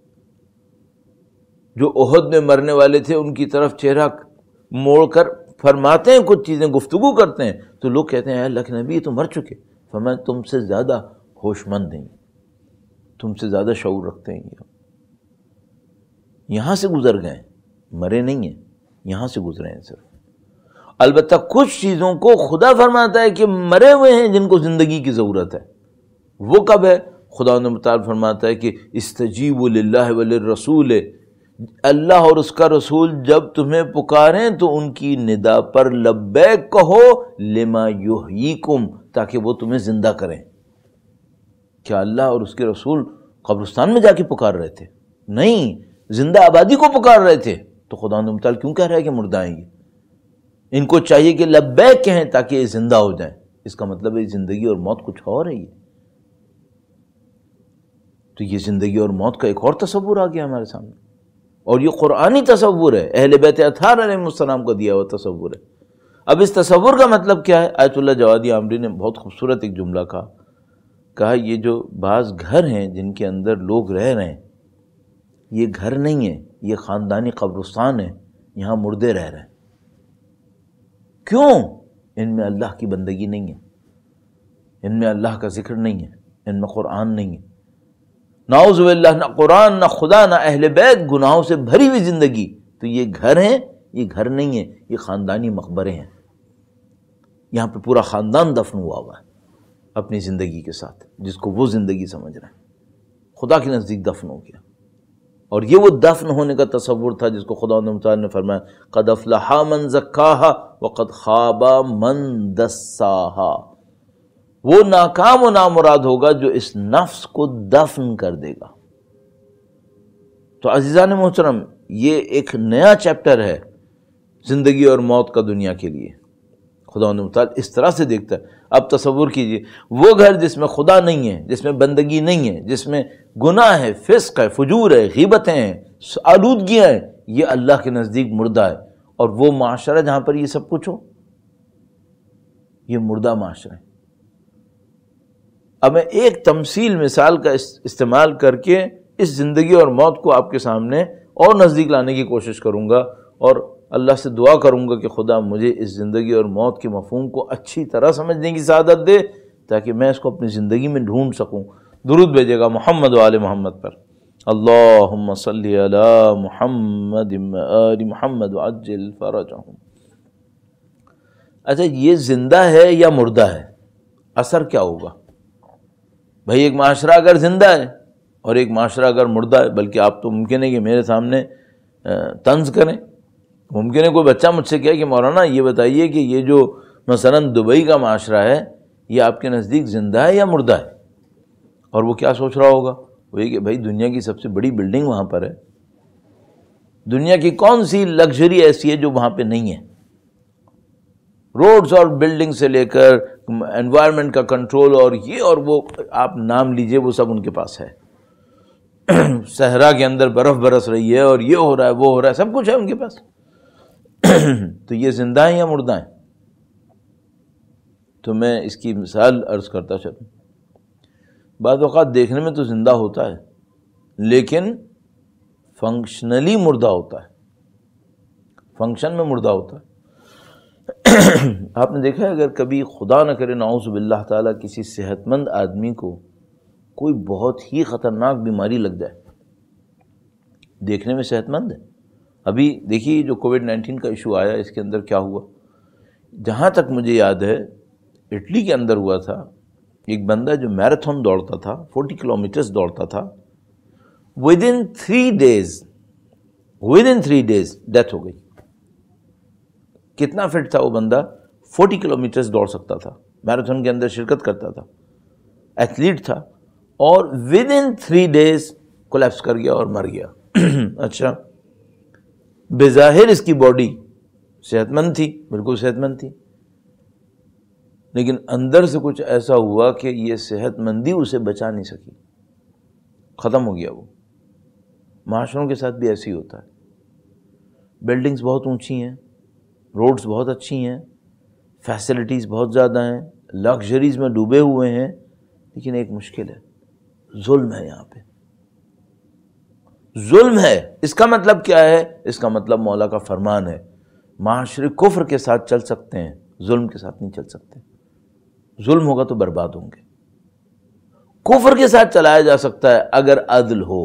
جو احد میں مرنے والے تھے ان کی طرف چہرہ موڑ کر فرماتے ہیں کچھ چیزیں، گفتگو کرتے ہیں، تو لوگ کہتے ہیں اے اللہ کے نبی یہ تو مر چکے. فرمایا تم سے زیادہ ہوش مند ہیں، تم سے زیادہ شعور رکھتے ہیں، یہاں سے گزر گئے، مرے نہیں ہیں، یہاں سے گزرے ہیں صرف. البتہ کچھ چیزوں کو خدا فرماتا ہے کہ مرے ہوئے ہیں جن کو زندگی کی ضرورت ہے. وہ کب ہے؟ خدا متعال فرماتا ہے کہ استجیبوا للہ وللرسول، اللہ اور اس کا رسول جب تمہیں پکاریں تو ان کی ندا پر لبیک کہو، لما یحییکم، تاکہ وہ تمہیں زندہ کریں. کیا اللہ اور اس کے رسول قبرستان میں جا کے پکار رہے تھے؟ نہیں، زندہ آبادی کو پکار رہے تھے. تو خدا متعال کیوں کہہ رہا ہے کہ مردہ ہیں یہ؟ ان کو چاہیے کہ لبیک کہیں تاکہ یہ زندہ ہو جائیں. اس کا مطلب ہے زندگی اور موت کچھ اور ہے. یہ تو یہ زندگی اور موت کا ایک اور تصور آ گیا ہمارے سامنے، اور یہ قرآنی تصور ہے، اہل بیت اطہار علیہ السلام کا دیا ہوا تصور ہے. اب اس تصور کا مطلب کیا ہے؟ آیت اللہ جوادی عامری نے بہت خوبصورت ایک جملہ کہا کہا یہ جو بعض گھر ہیں جن کے اندر لوگ رہ رہے ہیں، یہ گھر نہیں ہے، یہ خاندانی قبرستان ہے، یہاں مردے رہ رہے ہیں. کیوں؟ ان میں اللہ کی بندگی نہیں ہے، ان میں اللہ کا ذکر نہیں ہے، ان میں قرآن نہیں ہے. نعوذ باللہ، نہ قرآن، نہ خدا، نہ اہل بیت، گناہوں سے بھری ہوئی زندگی. تو یہ گھر ہیں، یہ گھر نہیں ہے، یہ خاندانی مقبرے ہیں. یہاں پہ پورا خاندان دفن ہوا ہوا ہے اپنی زندگی کے ساتھ، جس کو وہ زندگی سمجھ رہے ہیں. خدا کے نزدیک دفن ہو گیا. اور یہ وہ دفن ہونے کا تصور تھا جس کو خدا تعالیٰ نے فرمایا قد افلح من زکاہا وقد خاب من دساہا. وہ ناکام و نامراد ہوگا جو اس نفس کو دفن کر دے گا. تو عزیزان محترم، یہ ایک نیا چیپٹر ہے زندگی اور موت کا دنیا کے لیے. خدا تعالیٰ اس طرح سے دیکھتا ہے. اب تصور کیجئے وہ گھر جس میں خدا نہیں ہے، جس میں بندگی نہیں ہے، جس میں گناہ ہے، فسق ہے، فجور ہے، غیبتیں ہیں، آلودگیاں ہیں، یہ اللہ کے نزدیک مردہ ہے. اور وہ معاشرہ جہاں پر یہ سب کچھ ہو، یہ مردہ معاشرہ ہے. اب میں ایک تمثیل مثال کا استعمال کر کے اس زندگی اور موت کو آپ کے سامنے اور نزدیک لانے کی کوشش کروں گا، اور اللہ سے دعا کروں گا کہ خدا مجھے اس زندگی اور موت کے مفہوم کو اچھی طرح سمجھنے کی سعادت دے تاکہ میں اس کو اپنی زندگی میں ڈھونڈ سکوں. درود بھیجے گا محمد و آل محمد پر. اللہم صلی علی محمد و آل محمد وعجل فرجہم. اچھا، یہ زندہ ہے یا مردہ ہے؟ اثر کیا ہوگا؟ بھائی ایک معاشرہ اگر زندہ ہے اور ایک معاشرہ اگر مردہ ہے، بلکہ آپ تو ممکن ہے کہ میرے سامنے طنز کریں. ممکن ہے کوئی بچہ مجھ سے کہے کہ مولانا یہ بتائیے کہ یہ جو مثلا دبئی کا معاشرہ ہے یہ آپ کے نزدیک زندہ ہے یا مردہ ہے؟ اور وہ کیا سوچ رہا ہوگا؟ وہ یہ کہ بھائی دنیا کی سب سے بڑی بلڈنگ وہاں پر ہے. دنیا کی کون سی لگژری ایسی ہے جو وہاں پہ نہیں ہے؟ روڈز اور بلڈنگ سے لے کر انوائرمنٹ کا کنٹرول اور یہ اور وہ آپ نام لیجئے، وہ سب ان کے پاس ہے. صحرا کے اندر برف برس رہی ہے اور یہ ہو رہا ہے، وہ ہو رہا ہے، سب کچھ ہے ان کے پاس. تو یہ زندہ ہیں یا مردہ ہیں؟ تو میں اس کی مثال عرض کرتا چلوں. بعض اوقات دیکھنے میں تو زندہ ہوتا ہے لیکن فنکشنلی مردہ ہوتا ہے، فنکشن میں مردہ ہوتا ہے. آپ نے دیکھا ہے اگر کبھی خدا نہ کرے نعوذ باللہ تعالیٰ کسی صحت مند آدمی کو کوئی بہت ہی خطرناک بیماری لگ جائے، دیکھنے میں صحت مند ہے. ابھی دیکھیے جو کووڈ نائنٹین کا ایشو آیا، اس کے اندر کیا ہوا؟ جہاں تک مجھے یاد ہے اٹلی کے اندر ہوا تھا. ایک بندہ جو میراتھن دوڑتا تھا، فورٹی کلومیٹرز دوڑتا تھا، within three days within three days death ہو گئی. کتنا فٹ تھا وہ بندہ؟ فورٹی کلومیٹرز دوڑ سکتا تھا، میراتھن کے اندر شرکت کرتا تھا، ایتھلیٹ تھا، اور within three days collapse کر گیا اور مر گیا. اچھا، بظاہر اس کی باڈی صحت مند تھی، بالکل صحت مند تھی، لیکن اندر سے کچھ ایسا ہوا کہ یہ صحت مندی اسے بچا نہیں سکی، ختم ہو گیا وہ. معاشروں کے ساتھ بھی ایسے ہی ہوتا ہے. بلڈنگز بہت اونچی ہیں، روڈز بہت اچھی ہیں، فیسلٹیز بہت زیادہ ہیں، لگژریز میں ڈوبے ہوئے ہیں، لیکن ایک مشکل ہے، ظلم ہے. یہاں پہ ظلم ہے. اس کا مطلب کیا ہے؟ اس کا مطلب مولا کا فرمان ہے، معاشرے کفر کے ساتھ چل سکتے ہیں، ظلم کے ساتھ نہیں چل سکتے. ظلم ہوگا تو برباد ہوں گے. کفر کے ساتھ چلایا جا سکتا ہے اگر عدل ہو.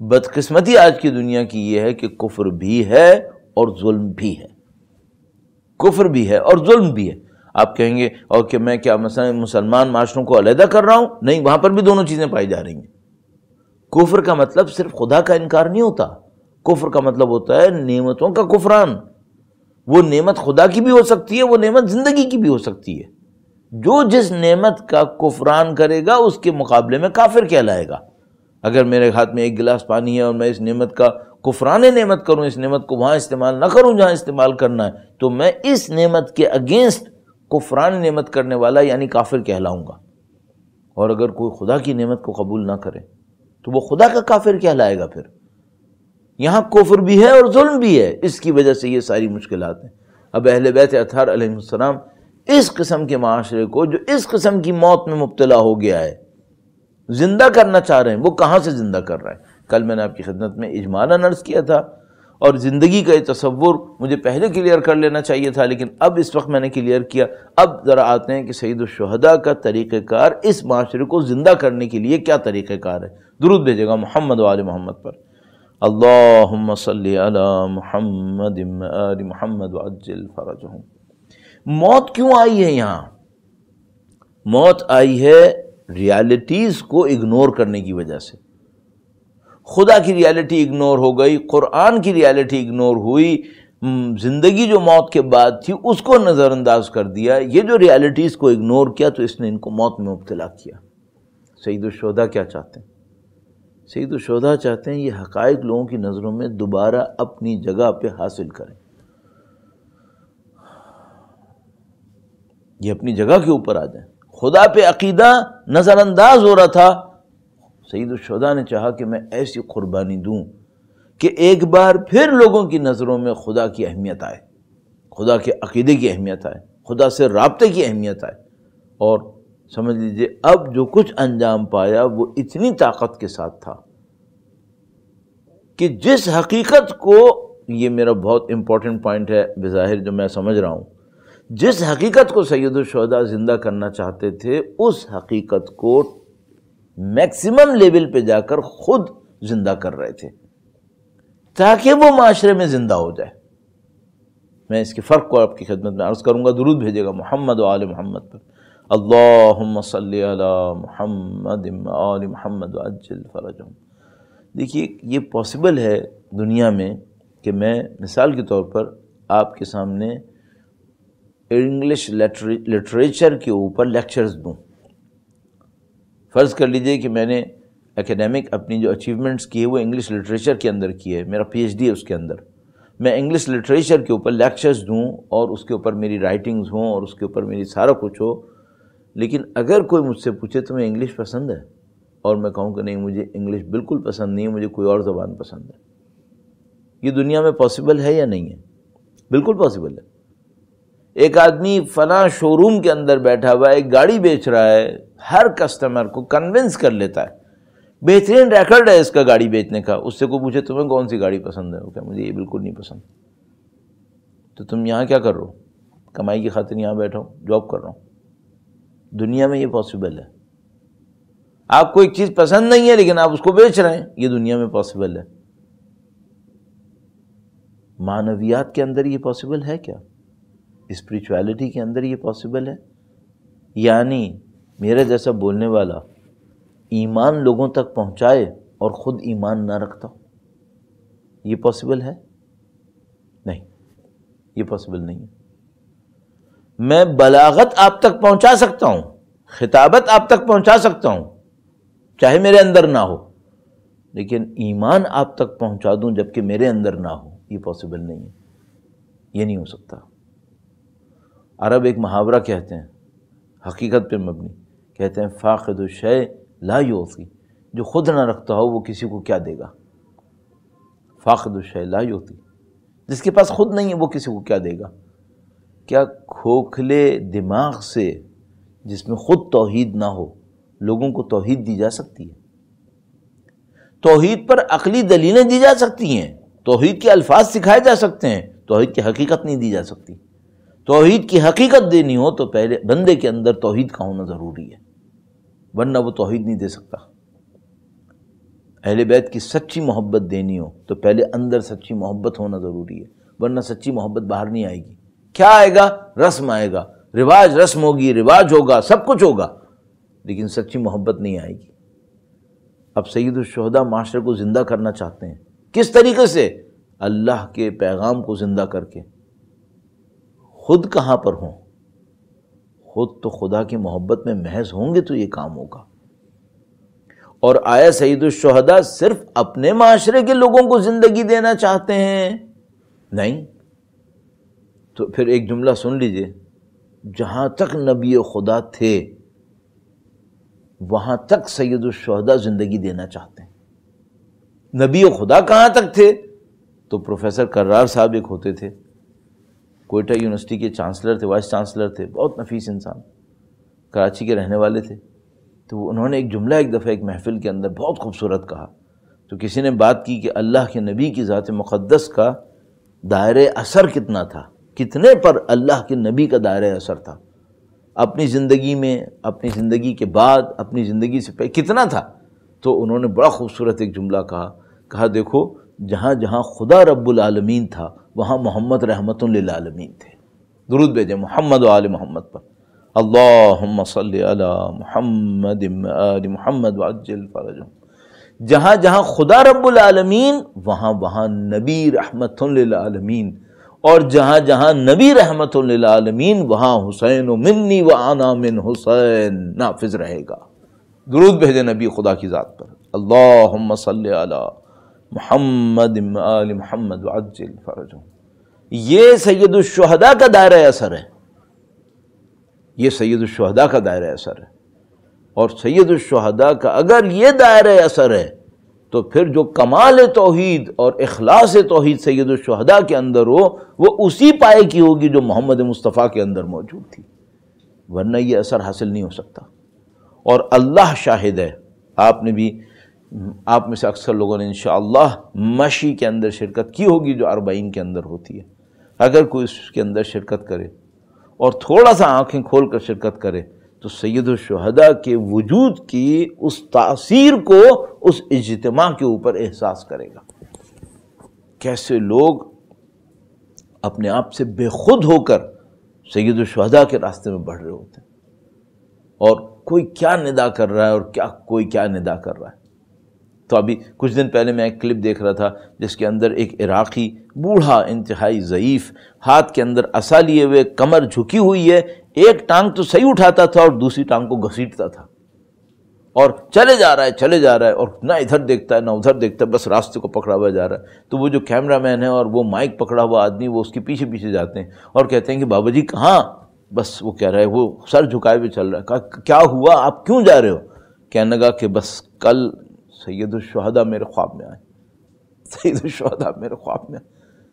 بدقسمتی آج کی دنیا کی یہ ہے کہ کفر بھی ہے اور ظلم بھی ہے. کفر بھی ہے اور ظلم بھی ہے. آپ کہیں گے اور کہ میں کیا مثلا مسلمان معاشروں کو علیحدہ کر رہا ہوں؟ نہیں، وہاں پر بھی دونوں چیزیں پائی جا رہی ہیں. کفر کا مطلب صرف خدا کا انکار نہیں ہوتا، کفر کا مطلب ہوتا ہے نعمتوں کا کفران. وہ نعمت خدا کی بھی ہو سکتی ہے، وہ نعمت زندگی کی بھی ہو سکتی ہے. جو جس نعمت کا کفران کرے گا اس کے مقابلے میں کافر کہلائے گا. اگر میرے ہاتھ میں ایک گلاس پانی ہے اور میں اس نعمت کا کفران نعمت کروں، اس نعمت کو وہاں استعمال نہ کروں جہاں استعمال کرنا ہے، تو میں اس نعمت کے اگینسٹ کفران نعمت کرنے والا یعنی کافر کہلاؤں گا. اور اگر کوئی خدا کی نعمت کو قبول نہ کرے تو وہ خدا کا کافر کہلائے گا. پھر یہاں کفر بھی ہے اور ظلم بھی ہے. اس کی وجہ سے یہ ساری مشکلات ہیں. اب اہل بیت اطہار علیہ السلام اس قسم کے معاشرے کو جو اس قسم کی موت میں مبتلا ہو گیا ہے زندہ کرنا چاہ رہے ہیں. وہ کہاں سے زندہ کر رہے ہیں؟ کل میں نے آپ کی خدمت میں اجمالاً عرض کیا تھا، اور زندگی کا یہ تصور مجھے پہلے کلیئر کر لینا چاہیے تھا، لیکن اب اس وقت میں نے کلیئر کیا. اب ذرا آتے ہیں کہ سید الشہداء کا طریقہ کار اس معاشرے کو زندہ کرنے کے لیے کیا طریقہ کار ہے. درود بھیجے گا محمد و آل محمد پر. اللہم صلی علی محمد و آل محمد وعجل فرجہم. موت کیوں آئی ہے یہاں؟ موت آئی ہے ریالٹیز کو اگنور کرنے کی وجہ سے. خدا کی ریالٹی اگنور ہو گئی، قرآن کی ریالٹی اگنور ہوئی، زندگی جو موت کے بعد تھی اس کو نظر انداز کر دیا. یہ جو ریالٹیز کو اگنور کیا تو اس نے ان کو موت میں مبتلا کیا. سید الشہداء کیا چاہتے ہیں؟ سید الشہداء چاہتے ہیں یہ حقائق لوگوں کی نظروں میں دوبارہ اپنی جگہ پہ حاصل کریں، یہ اپنی جگہ کے اوپر آ جائیں. خدا پہ عقیدہ نظر انداز ہو رہا تھا. سید الشہداء نے چاہا کہ میں ایسی قربانی دوں کہ ایک بار پھر لوگوں کی نظروں میں خدا کی اہمیت آئے، خدا کے عقیدے کی اہمیت آئے، خدا سے رابطے کی اہمیت آئے. اور سمجھ لیجئے اب جو کچھ انجام پایا وہ اتنی طاقت کے ساتھ تھا کہ جس حقیقت کو، یہ میرا بہت امپورٹنٹ پوائنٹ ہے بظاہر جو میں سمجھ رہا ہوں، جس حقیقت کو سید الشہداء زندہ کرنا چاہتے تھے اس حقیقت کو میکسیمم لیول پہ جا کر خود زندہ کر رہے تھے تاکہ وہ معاشرے میں زندہ ہو جائے. میں اس کے فرق کو آپ کی خدمت میں عرض کروں گا. درود بھیجے گا محمد و آل محمد پر. اللہم صلی علی محمد و آل محمد وعجل فرجہم. دیکھیے یہ پاسبل ہے دنیا میں کہ میں مثال کے طور پر آپ کے سامنے انگلش لٹریچر کے اوپر لیکچرز دوں. فرض کر لیجئے کہ میں نے اکیڈیمک اپنی جو اچیومنٹس کی ہے وہ انگلش لٹریچر کے اندر کی ہے، میرا پی ایچ ڈی ہے اس کے اندر. میں انگلش لٹریچر کے اوپر لیکچرز دوں اور اس کے اوپر میری رائٹنگز ہوں اور اس کے اوپر میری سارا کچھ ہو، لیکن اگر کوئی مجھ سے پوچھے تمہیں انگلش پسند ہے اور میں کہوں کہ نہیں مجھے انگلش بالکل پسند نہیں ہے، مجھے کوئی اور زبان پسند ہے، یہ دنیا میں پاسبل ہے یا نہیں ہے؟ بالکل پاسبل ہے. ایک آدمی فلاں شو روم کے اندر بیٹھا ہوا ہے، ایک گاڑی بیچ رہا ہے، ہر کسٹمر کو کنونس کر لیتا ہے، بہترین ریکارڈ ہے اس کا گاڑی بیچنے کا. اس سے کوئی پوچھے تمہیں کون سی گاڑی پسند ہے، وہ کہ مجھے یہ بالکل نہیں پسند. تو تم یہاں کیا کر رہے ہو؟ کمائی کی خاطر یہاں بیٹھا ہوں، جاب کر رہا ہوں. دنیا میں یہ پاسبل ہے. آپ کو ایک چیز پسند نہیں ہے لیکن آپ اس کو بیچ رہے ہیں، یہ دنیا میں پاسبل ہے. معنویات کے اندر یہ پاسبل ہے کیا؟ اسپریچویلٹی کے اندر یہ پاسبل ہے؟ یعنی میرا جیسا بولنے والا ایمان لوگوں تک پہنچائے اور خود ایمان نہ رکھتا ہو، یہ پاسبل ہے؟ نہیں، یہ پاسبل نہیں ہے. میں بلاغت آپ تک پہنچا سکتا ہوں، خطابت آپ تک پہنچا سکتا ہوں چاہے میرے اندر نہ ہو، لیکن ایمان آپ تک پہنچا دوں جبکہ میرے اندر نہ ہو، یہ پاسبل نہیں ہے، یہ نہیں ہو سکتا. عرب ایک محاورہ کہتے ہیں حقیقت پہ مبنی، کہتے ہیں فاقد الشیء لا یعطی، جو خود نہ رکھتا ہو وہ کسی کو کیا دے گا. فاقد الشیء لا یعطی، جس کے پاس خود نہیں ہے وہ کسی کو کیا دے گا. کیا کھوکھلے دماغ سے جس میں خود توحید نہ ہو لوگوں کو توحید دی جا سکتی ہے؟ توحید پر عقلی دلیلیں دی جا سکتی ہیں، توحید کے الفاظ سکھائے جا سکتے ہیں، توحید کی حقیقت نہیں دی جا سکتی. توحید کی حقیقت دینی ہو تو پہلے بندے کے اندر توحید کا ہونا ضروری ہے، ورنہ وہ توحید نہیں دے سکتا. اہل بیت کی سچی محبت دینی ہو تو پہلے اندر سچی محبت ہونا ضروری ہے، ورنہ سچی محبت باہر نہیں آئے گی. کیا آئے گا؟ رسم آئے گا، رواج، رسم ہوگی، رواج ہوگا، سب کچھ ہوگا، لیکن سچی محبت نہیں آئے گی۔ اب سید الشہداء معاشرے کو زندہ کرنا چاہتے ہیں، کس طریقے سے؟ اللہ کے پیغام کو زندہ کر کے۔ خود کہاں پر ہوں؟ خود تو خدا کی محبت میں محض ہوں گے تو یہ کام ہوگا۔ اور آیا سید الشہداء صرف اپنے معاشرے کے لوگوں کو زندگی دینا چاہتے ہیں؟ نہیں۔ تو پھر ایک جملہ سن لیجئے، جہاں تک نبی خدا تھے وہاں تک سید الشہداء زندگی دینا چاہتے ہیں۔ نبی خدا کہاں تک تھے؟ تو پروفیسر کرار صاحب ایک ہوتے تھے، کوئٹہ یونیورسٹی کے چانسلر تھے، وائس چانسلر تھے، بہت نفیس انسان، کراچی کے رہنے والے تھے۔ تو انہوں نے ایک جملہ ایک دفعہ ایک محفل کے اندر بہت خوبصورت کہا۔ تو کسی نے بات کی کہ اللہ کے نبی کی ذات مقدس کا دائرہ اثر کتنا تھا، کتنے پر اللہ کے نبی کا دائرہ اثر تھا اپنی زندگی میں، اپنی زندگی کے بعد، اپنی زندگی سے پہلے کتنا تھا۔ تو انہوں نے بڑا خوبصورت ایک جملہ کہا، کہا دیکھو جہاں جہاں خدا رب العالمین تھا وہاں محمد رحمت للعالمین تھے۔ درود بھیجیں محمد و آل محمد پر، اللہم صلی علی محمد و آل محمد وعجل فرجہم۔ جہاں جہاں خدا رب العالمین وہاں وہاں نبی رحمت للعالمین، اور جہاں جہاں نبی رحمت للعالمین وہاں حسین منی و انا من حسین نافذ رہے گا۔ درود بھیجیں نبی خدا کی ذات پر، اللہم صلی علی محمد و آل محمد وعجل فرجہم۔ یہ سید الشہداء کا دائرہ اثر ہے، یہ سید الشہداء کا دائرہ اثر ہے۔ اور سید الشہداء کا اگر یہ دائرہ اثر ہے تو پھر جو کمال توحید اور اخلاص توحید سید الشہداء کے اندر ہو وہ اسی پائے کی ہوگی جو محمد مصطفیٰ کے اندر موجود تھی، ورنہ یہ اثر حاصل نہیں ہو سکتا۔ اور اللہ شاہد ہے، آپ نے بھی، آپ میں سے اکثر لوگوں نے انشاءاللہ مشی کے اندر شرکت کی ہوگی جو اربعین کے اندر ہوتی ہے۔ اگر کوئی اس کے اندر شرکت کرے اور تھوڑا سا آنکھیں کھول کر شرکت کرے تو سید الشہداء کے وجود کی اس تاثیر کو اس اجتماع کے اوپر احساس کرے گا۔ کیسے لوگ اپنے آپ سے بے خود ہو کر سید الشہداء کے راستے میں بڑھ رہے ہوتے ہیں، اور کوئی کیا ندا کر رہا ہے اور کیا کوئی کیا ندا کر رہا ہے۔ تو ابھی کچھ دن پہلے میں ایک کلپ دیکھ رہا تھا جس کے اندر ایک عراقی بوڑھا انتہائی ضعیف، ہاتھ کے اندر عصا لیے ہوئے، کمر جھکی ہوئی ہے، ایک ٹانگ تو صحیح اٹھاتا تھا اور دوسری ٹانگ کو گھسیٹتا تھا، اور چلے جا رہا ہے چلے جا رہا ہے اور نہ ادھر دیکھتا ہے نہ ادھر دیکھتا ہے، بس راستے کو پکڑا ہوا جا رہا ہے۔ تو وہ جو کیمرہ مین ہے اور وہ مائک پکڑا ہوا آدمی وہ اس کے پیچھے پیچھے جاتے ہیں اور کہتے ہیں کہ بابا جی کہاں؟ بس وہ کہہ رہا ہے، وہ سر جھکائے ہوئے چل رہا ہے۔ کہا کیا ہوا، آپ کیوں جا رہے ہو؟ کہنے لگا کہ بس کل سید الشہداء میرے خواب میں آئے، سید الشہداء میرے خواب میں آئے۔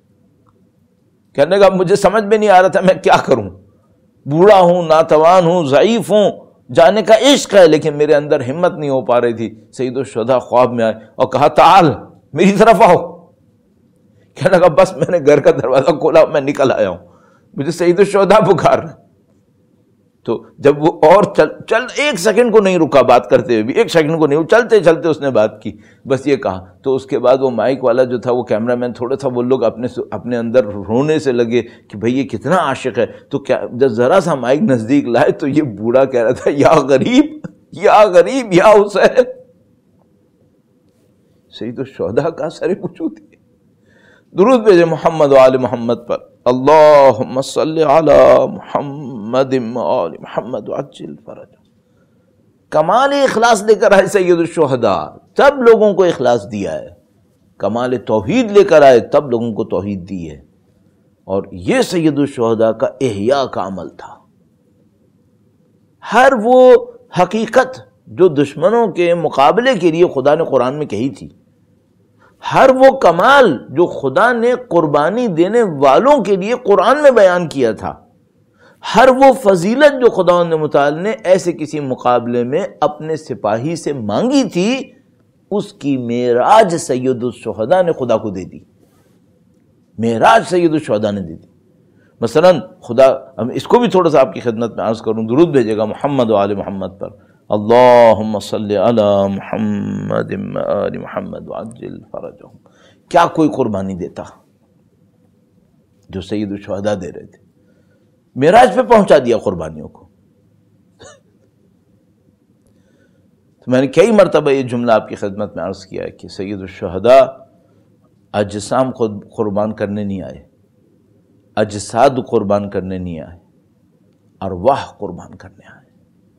کہنے لگا مجھے سمجھ میں نہیں آ رہا تھا میں کیا کروں، بوڑھا ہوں، ناتوان ہوں، ضعیف ہوں، جانے کا عشق ہے لیکن میرے اندر ہمت نہیں ہو پا رہی تھی۔ سید الشہداء خواب میں آئے اور کہا تعال میری طرف آؤ۔ کہنے لگا بس میں نے گھر کا دروازہ کھولا، میں نکل آیا ہوں، مجھے سید الشہداء پکار رہے۔ تو جب وہ اور چل چل ایک سیکنڈ کو نہیں رکا بات کرتے ہوئے بھی، ایک سیکنڈ کو نہیں، چلتے چلتے اس نے بات کی، بس یہ کہا۔ تو اس کے بعد وہ مائک والا جو تھا، وہ کیمرہ مین، تھوڑا سا وہ لوگ اپنے اپنے اندر رونے سے لگے کہ بھئی یہ کتنا عاشق ہے۔ تو کیا جب ذرا سا مائک نزدیک لائے تو یہ بوڑھا کہہ رہا تھا یا غریب یا غریب یا حسین۔ سید الشہداء کا اثر وجود ہے۔ درود بھیجے محمد و آل محمد پر، اللہم صلی علی محمد و آل محمد وعجل فرجہ۔ کمال اخلاص لے کر آئے سید الشہداء، تب لوگوں کو اخلاص دیا ہے۔ کمال توحید لے کر آئے تب لوگوں کو توحید دی ہے۔ اور یہ سید الشہداء کا احیاء کا عمل تھا۔ ہر وہ حقیقت جو دشمنوں کے مقابلے کے لیے خدا نے قرآن میں کہی تھی، ہر وہ کمال جو خدا نے قربانی دینے والوں کے لیے قرآن میں بیان کیا تھا، ہر وہ فضیلت جو خدا متعال نے ایسے کسی مقابلے میں اپنے سپاہی سے مانگی تھی، اس کی معراج سید الشہداء نے خدا کو دے دی۔ معراج سید الشہداء نے دے دی۔ مثلا خدا، اس کو بھی تھوڑا سا آپ کی خدمت میں عرض کروں، درود بھیجے گا محمد و آل محمد پر، اللہم صلی علی محمد و آل محمد وعجل فرجہم۔ کیا کوئی قربانی دیتا جو سید الشہداء دے رہے تھے؟ معراج پہ پہنچا دیا قربانیوں کو. تو میں نے کئی مرتبہ یہ جملہ آپ کی خدمت میں عرض کیا ہے کہ سید الشہداء اجسام خود قربان کرنے نہیں آئے، اجساد قربان کرنے نہیں آئے، ارواح قربان کرنے آئے،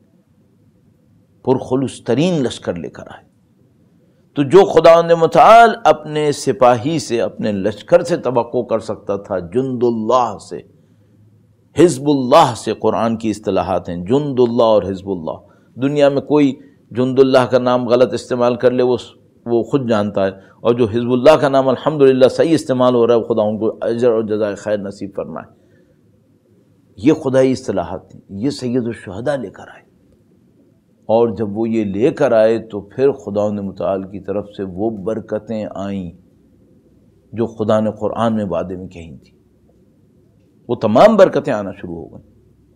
پرخلوص ترین لشکر لے کر آئے. تو جو خداوند متعال اپنے سپاہی سے، اپنے لشکر سے توقع کر سکتا تھا، جند اللہ سے، حزب اللہ سے قرآن کی اصطلاحات ہیں، جند اللہ اور حزب اللہ. دنیا میں کوئی جند اللہ کا نام غلط استعمال کر لے وہ وہ خود جانتا ہے، اور جو حزب اللہ کا نام الحمدللہ صحیح استعمال ہو رہا ہے، خدا ان کو اجر اور جزائے خیر نصیب فرمائے. یہ خدائی اصطلاحات ہیں. یہ سید الشہداء لے کر آئے، اور جب وہ یہ لے کر آئے تو پھر خداوند متعال کی طرف سے وہ برکتیں آئیں جو خدا نے قرآن میں وعدے میں کہی تھی. وہ تمام برکتیں آنا شروع ہو گئیں.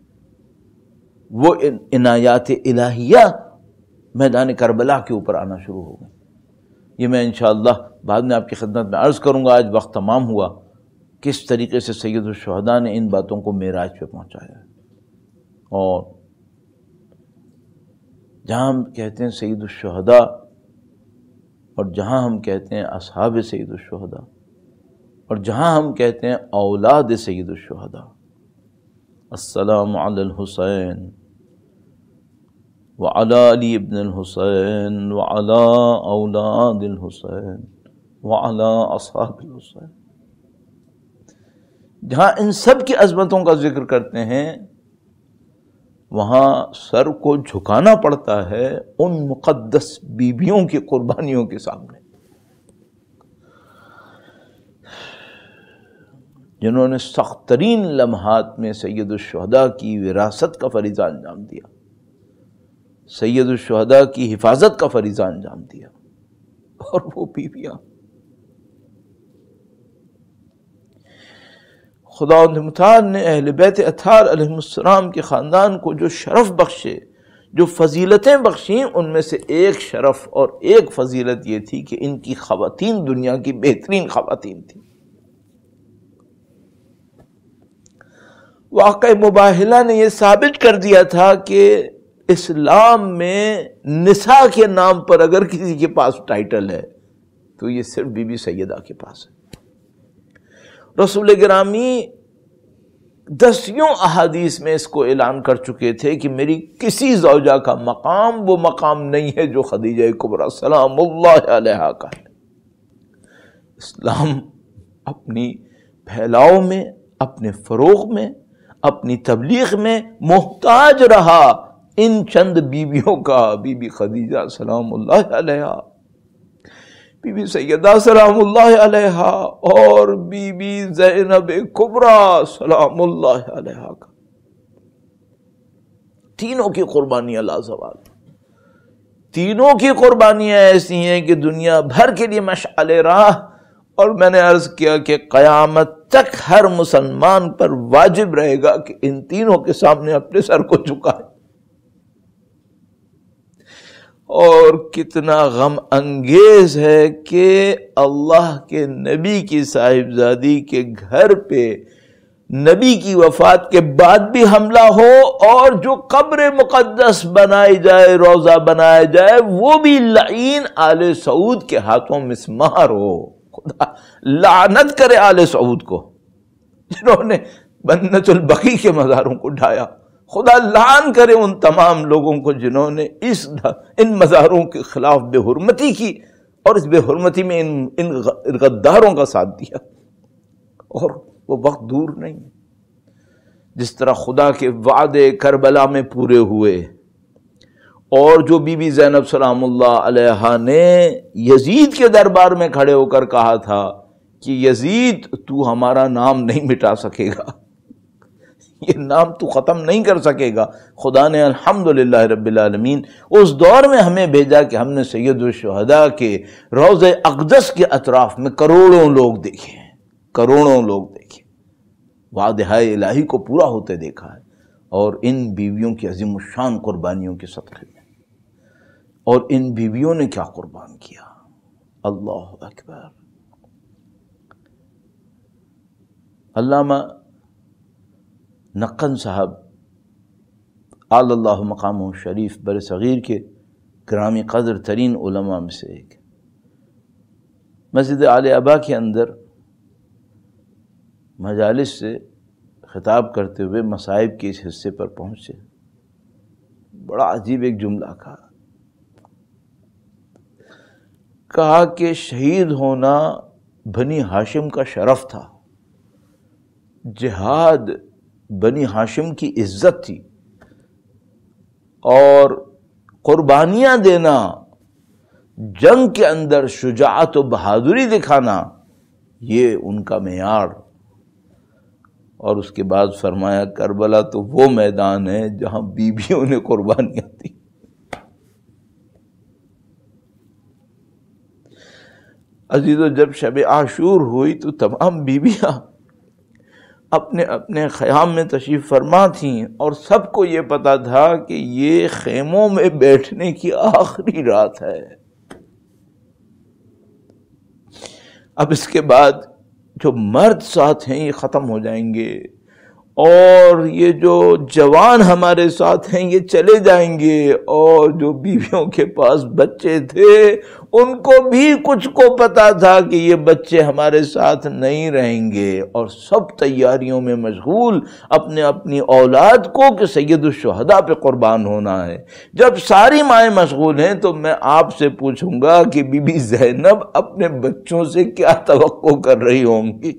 وہ عنایات الہیہ میدان کربلا کے اوپر آنا شروع ہو گئیں. یہ میں انشاءاللہ بعد میں آپ کی خدمت میں عرض کروں گا. آج وقت تمام ہوا کس طریقے سے سید الشہداء نے ان باتوں کو معراج پہ پہنچایا ہے. اور جہاں ہم کہتے ہیں سید الشہداء اور جہاں ہم کہتے ہیں اصحاب سید الشہداء اور جہاں ہم کہتے ہیں اولاد سید الشہداء، السلام علی الحسین وعلی علی ابن الحسین وعلی اولاد الحسین وعلی اصحاب الحسین، جہاں ان سب کی عظمتوں کا ذکر کرتے ہیں وہاں سر کو جھکانا پڑتا ہے ان مقدس بیویوں کی قربانیوں کے سامنے جنہوں نے سخت ترین لمحات میں سید الشہداء کی وراثت کا فریضہ انجام دیا، سید الشہداء کی حفاظت کا فریضہ انجام دیا. اور وہ بیویاں خداوند متعال نے اہل بیت اطہار علیہ السلام کے خاندان کو جو شرف بخشے، جو فضیلتیں بخشیں، ان میں سے ایک شرف اور ایک فضیلت یہ تھی کہ ان کی خواتین دنیا کی بہترین خواتین تھیں. واقع مباہلہ نے یہ ثابت کر دیا تھا کہ اسلام میں نساء کے نام پر اگر کسی کے پاس ٹائٹل ہے تو یہ صرف بی بی سیدہ کے پاس ہے. رسول گرامی دسیوں احادیث میں اس کو اعلان کر چکے تھے کہ میری کسی زوجہ کا مقام وہ مقام نہیں ہے جو خدیجہ کبریٰ سلام اللہ علیہا کا ہے. اسلام اپنی پھیلاؤ میں، اپنے فروغ میں، اپنی تبلیغ میں محتاج رہا ان چند بیویوں کا، بی بی خدیجہ سلام اللہ علیہا، بی بی سیدہ سلام اللہ علیہا، اور بی بی زینب کبریٰ سلام اللہ علیہا کا. تینوں کی قربانیاں لازوال، تینوں کی قربانیاں ایسی ہیں کہ دنیا بھر کے لیے مشعل راہ. اور میں نے عرض کیا کہ قیامت تک ہر مسلمان پر واجب رہے گا کہ ان تینوں کے سامنے اپنے سر کو جھکائے. اور کتنا غم انگیز ہے کہ اللہ کے نبی کی صاحبزادی کے گھر پہ نبی کی وفات کے بعد بھی حملہ ہو، اور جو قبر مقدس بنائی جائے، روضہ بنایا جائے، وہ بھی لعین آل سعود کے ہاتھوں مسمار ہو. خدا لعنت کرے آل سعود کو جنہوں نے بنت البقیع کے مزاروں کو ڈھایا. خدا لعن کرے ان تمام لوگوں کو جنہوں نے اس ان مزاروں کے خلاف بے حرمتی کی، اور اس بے حرمتی میں ان ان غداروں کا ساتھ دیا. اور وہ وقت دور نہیں جس طرح خدا کے وعدے کربلا میں پورے ہوئے، اور جو بی بی زینب سلام اللہ علیہا نے یزید کے دربار میں کھڑے ہو کر کہا تھا کہ یزید تو ہمارا نام نہیں مٹا سکے گا، یہ نام تو ختم نہیں کر سکے گا. خدا نے الحمدللہ رب العالمین اس دور میں ہمیں بھیجا کہ ہم نے سید الشہداء کے روضہ اقدس کے اطراف میں کروڑوں لوگ دیکھے ہیں، کروڑوں لوگ دیکھے، وعدہ الہی کو پورا ہوتے دیکھا ہے. اور ان بیویوں کی عظیم الشان قربانیوں کے صدقے میں، اور ان بیویوں نے کیا قربان کیا، اللہ اکبر. علامہ نقن صاحب اعلی اللہ مقامہ شریف بر صغیر کے گرامی قدر ترین علماء میں سے ایک، مسجد آل ابا کے اندر مجالس سے خطاب کرتے ہوئے مصائب کے اس حصے پر پہنچے، بڑا عجیب ایک جملہ کہا کہا کہ شہید ہونا بنی ہاشم کا شرف تھا، جہاد بنی ہاشم کی عزت تھی، اور قربانیاں دینا، جنگ کے اندر شجاعت و بہادری دکھانا، یہ ان کا معیار۔ اور اس کے بعد فرمایا کربلا تو وہ میدان ہے جہاں بیویوں نے قربانیاں دی۔ عزیزو، جب شب عاشور ہوئی تو تمام بیویاں اپنے اپنے خیام میں تشریف فرما تھیں، اور سب کو یہ پتا تھا کہ یہ خیموں میں بیٹھنے کی آخری رات ہے۔ اب اس کے بعد جو مرد ساتھ ہیں یہ ختم ہو جائیں گے، اور یہ جو جوان ہمارے ساتھ ہیں یہ چلے جائیں گے، اور جو بیویوں کے پاس بچے تھے ان کو بھی کچھ کو پتا تھا کہ یہ بچے ہمارے ساتھ نہیں رہیں گے، اور سب تیاریوں میں مشغول اپنے اپنی اولاد کو کہ سید الشہداء پہ قربان ہونا ہے۔ جب ساری مائیں مشغول ہیں تو میں آپ سے پوچھوں گا کہ بی بی زینب اپنے بچوں سے کیا توقع کر رہی ہوں گی؟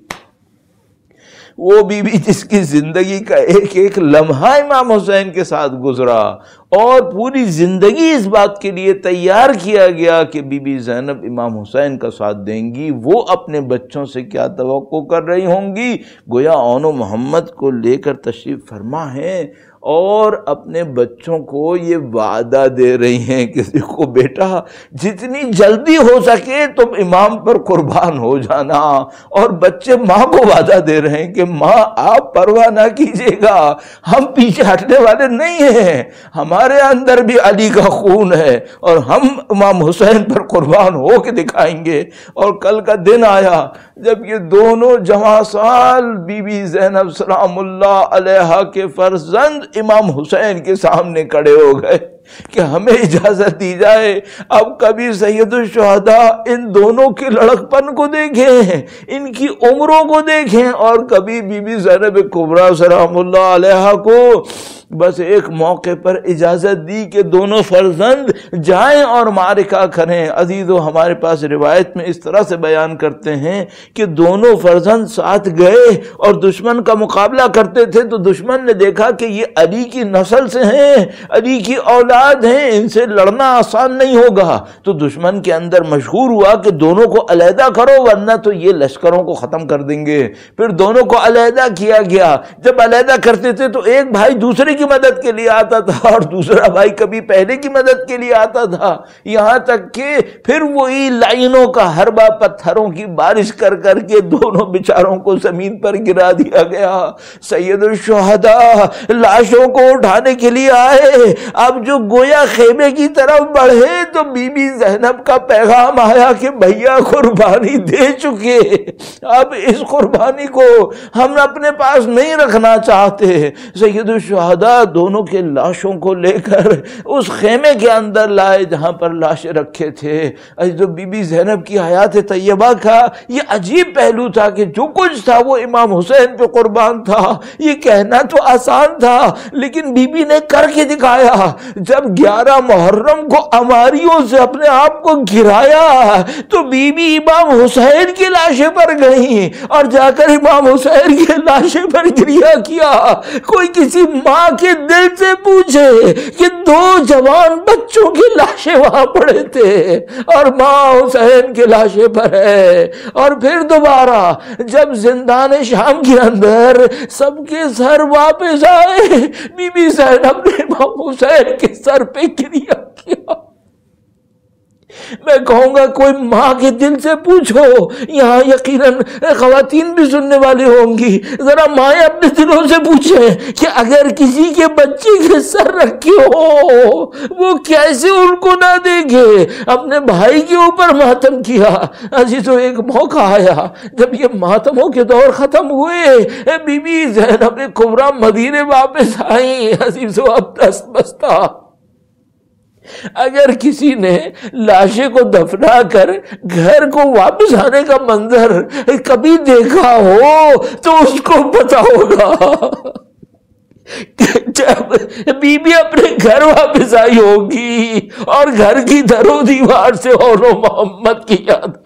وہ بی بی جس کی زندگی کا ایک ایک لمحہ امام حسین کے ساتھ گزرا، اور پوری زندگی اس بات کے لیے تیار کیا گیا کہ بی بی زینب امام حسین کا ساتھ دیں گی، وہ اپنے بچوں سے کیا توقع کر رہی ہوں گی؟ گویا اون و محمد کو لے کر تشریف فرما ہیں، اور اپنے بچوں کو یہ وعدہ دے رہی ہیں کہ دیکھو بیٹا، جتنی جلدی ہو سکے تم امام پر قربان ہو جانا۔ اور بچے ماں کو وعدہ دے رہے ہیں کہ ماں آپ پرواہ نہ کیجیے گا، ہم پیچھے ہٹنے والے نہیں ہیں، ہمارے اندر بھی علی کا خون ہے، اور ہم امام حسین پر قربان ہو کے دکھائیں گے۔ اور کل کا دن آیا جب یہ دونوں جواں سال بی بی زینب سلام اللہ علیہا کے فرزند امام حسین کے سامنے کھڑے ہو گئے کہ ہمیں اجازت دی جائے، اب کبھی سید الشہداء ان دونوں کے لڑک پن کو دیکھیں، ان کی عمروں کو دیکھیں، اور کبھی بی بی زینب کبریٰ سلام اللہ علیہا کو بس ایک موقع پر اجازت دی کہ دونوں فرزند جائیں اور معرکہ کریں۔ عزیزو، ہمارے پاس روایت میں اس طرح سے بیان کرتے ہیں کہ دونوں فرزند ساتھ گئے اور دشمن کا مقابلہ کرتے تھے، تو دشمن نے دیکھا کہ یہ علی کی نسل سے ہیں، علی کی اولاد ہیں، ان سے لڑنا آسان نہیں ہوگا، تو دشمن کے اندر مشہور ہوا کہ دونوں کو علیحدہ کرو ورنہ تو یہ لشکروں کو ختم کر دیں گے۔ پھر دونوں کو علیحدہ کیا گیا۔ جب علیحدہ کرتے تھے تو ایک بھائی دوسرے کی مدد کے لیے آتا تھا، اور دوسرا بھائی کبھی پہلے کی مدد کے لیے آتا تھا، یہاں تک کہ پھر وہی لائنوں کا حربہ پتھروں کی بارش کر کر کے دونوں بیچاروں کو زمین پر گرا دیا گیا۔ سید الشہداء لاشوں کو اٹھانے کے لیے آئے، اب جو گویا خیمے کی طرف بڑھے تو بی بی زینب کا پیغام آیا کہ بھیا قربانی دے چکے، اب اس قربانی کو ہم اپنے پاس نہیں رکھنا چاہتے۔ سید الشہداء دونوں کے لاشوں کو لے کر اس خیمے کے اندر لائے جہاں پر لاشیں رکھے تھے۔ جو بی بی زینب کی حیات طیبہ کا یہ عجیب پہلو تھا کہ جو کچھ تھا وہ امام حسین پہ قربان تھا۔ یہ کہنا تو آسان تھا لیکن بی بی نے کر کے دکھایا۔ جب گیارہ محرم کو اماریوں سے اپنے آپ کو گرایا تو بی بی امام حسین کی لاشیں پر گئیں اور جا کر امام حسین کی لاشیں پر گریا کیا۔ کوئی کسی ماں کے دل سے پوچھے کہ دو جوان بچوں کی لاشیں وہاں پڑے تھے اور ماں حسین کی لاشیں پر ہے۔ اور پھر دوبارہ جب زندان شام کے اندر سب کے سر واپس آئے، بی بی زینب نے امام حسین کے سر پہ کریا کیا۔ میں کہوں گا کوئی ماں کے دل سے پوچھو، یہاں یقیناً خواتین بھی سننے والی ہوں گی، ذرا مائیں اپنے دلوں سے پوچھیں کہ اگر کسی کے بچے کے سر رکھے ہو وہ کیسے ان کو نہ دیکھے۔ اپنے بھائی کے اوپر ماتم کیا۔ عزیزو ایک موقع آیا جب یہ ماتموں کے دور ختم ہوئے، بی بی زینب کبریٰ مدینے واپس آئیں، عزیزو اب دست بستہ۔ اگر کسی نے لاشے کو دفنا کر گھر کو واپس آنے کا منظر کبھی دیکھا ہو تو اس کو پتا ہوگا جب بی بی اپنے گھر واپس آئی ہوگی اور گھر کی در و دیوار سے اور محمد کی یاد آئی۔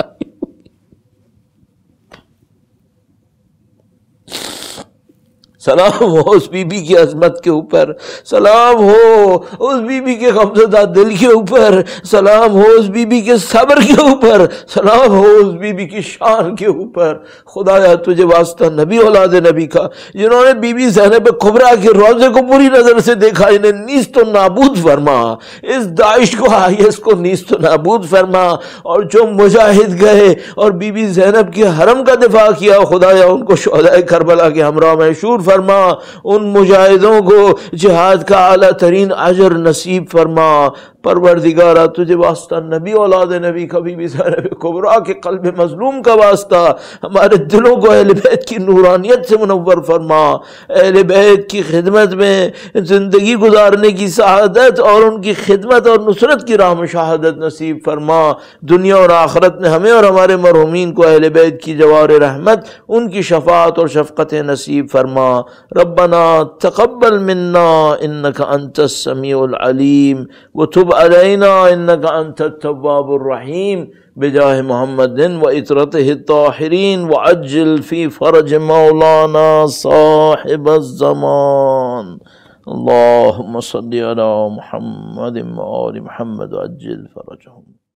سلام ہو اس بی بی کی عظمت کے اوپر، سلام ہو اس بی بی کے غمزدہ دل کے اوپر، سلام ہو اس بی بی کے صبر کے اوپر، سلام ہو اس بی بی کی شان کے اوپر۔ خدایا تجھے واسطہ نبی اولاد نبی کا، جنہوں نے بی بی زینب کبریٰ کے روضے کو پوری نظر سے دیکھا، انہیں نیست و نابود فرما، اس داعش کو آئی اس کو نیست و نابود فرما، اور جو مجاہد گئے اور بی بی زینب کے حرم کا دفاع کیا، خدایا ان کو شہدائے کربلا کے ہمراہ محشور فرما، ان مجاہدوں کو جہاد کا اعلیٰ ترین اجر نصیب فرما۔ پروردگارہ تجھے واسطہ نبی اولاد نبی کا، بی بی زینب کبریٰ کے قلب مظلوم کا واسطہ، ہمارے دلوں کو اہل بیت کی نورانیت سے منور فرما، اہل بیت کی خدمت میں زندگی گزارنے کی سعادت اور ان کی خدمت اور نصرت کی راہ میں شہادت نصیب فرما۔ دنیا اور آخرت میں ہمیں اور ہمارے مرحومین کو اہل بیت کی جوار رحمت، ان کی شفاعت اور شفقت نصیب فرما۔ ربنا تقبل منا انك انت السميع العليم وتب علينا انك انت التواب الرحيم بجاه محمد وعترته الطاهرين وعجل في فرج مولانا صاحب الزمان۔ اللهم صل على محمد وآل محمد وعجل فرجهم۔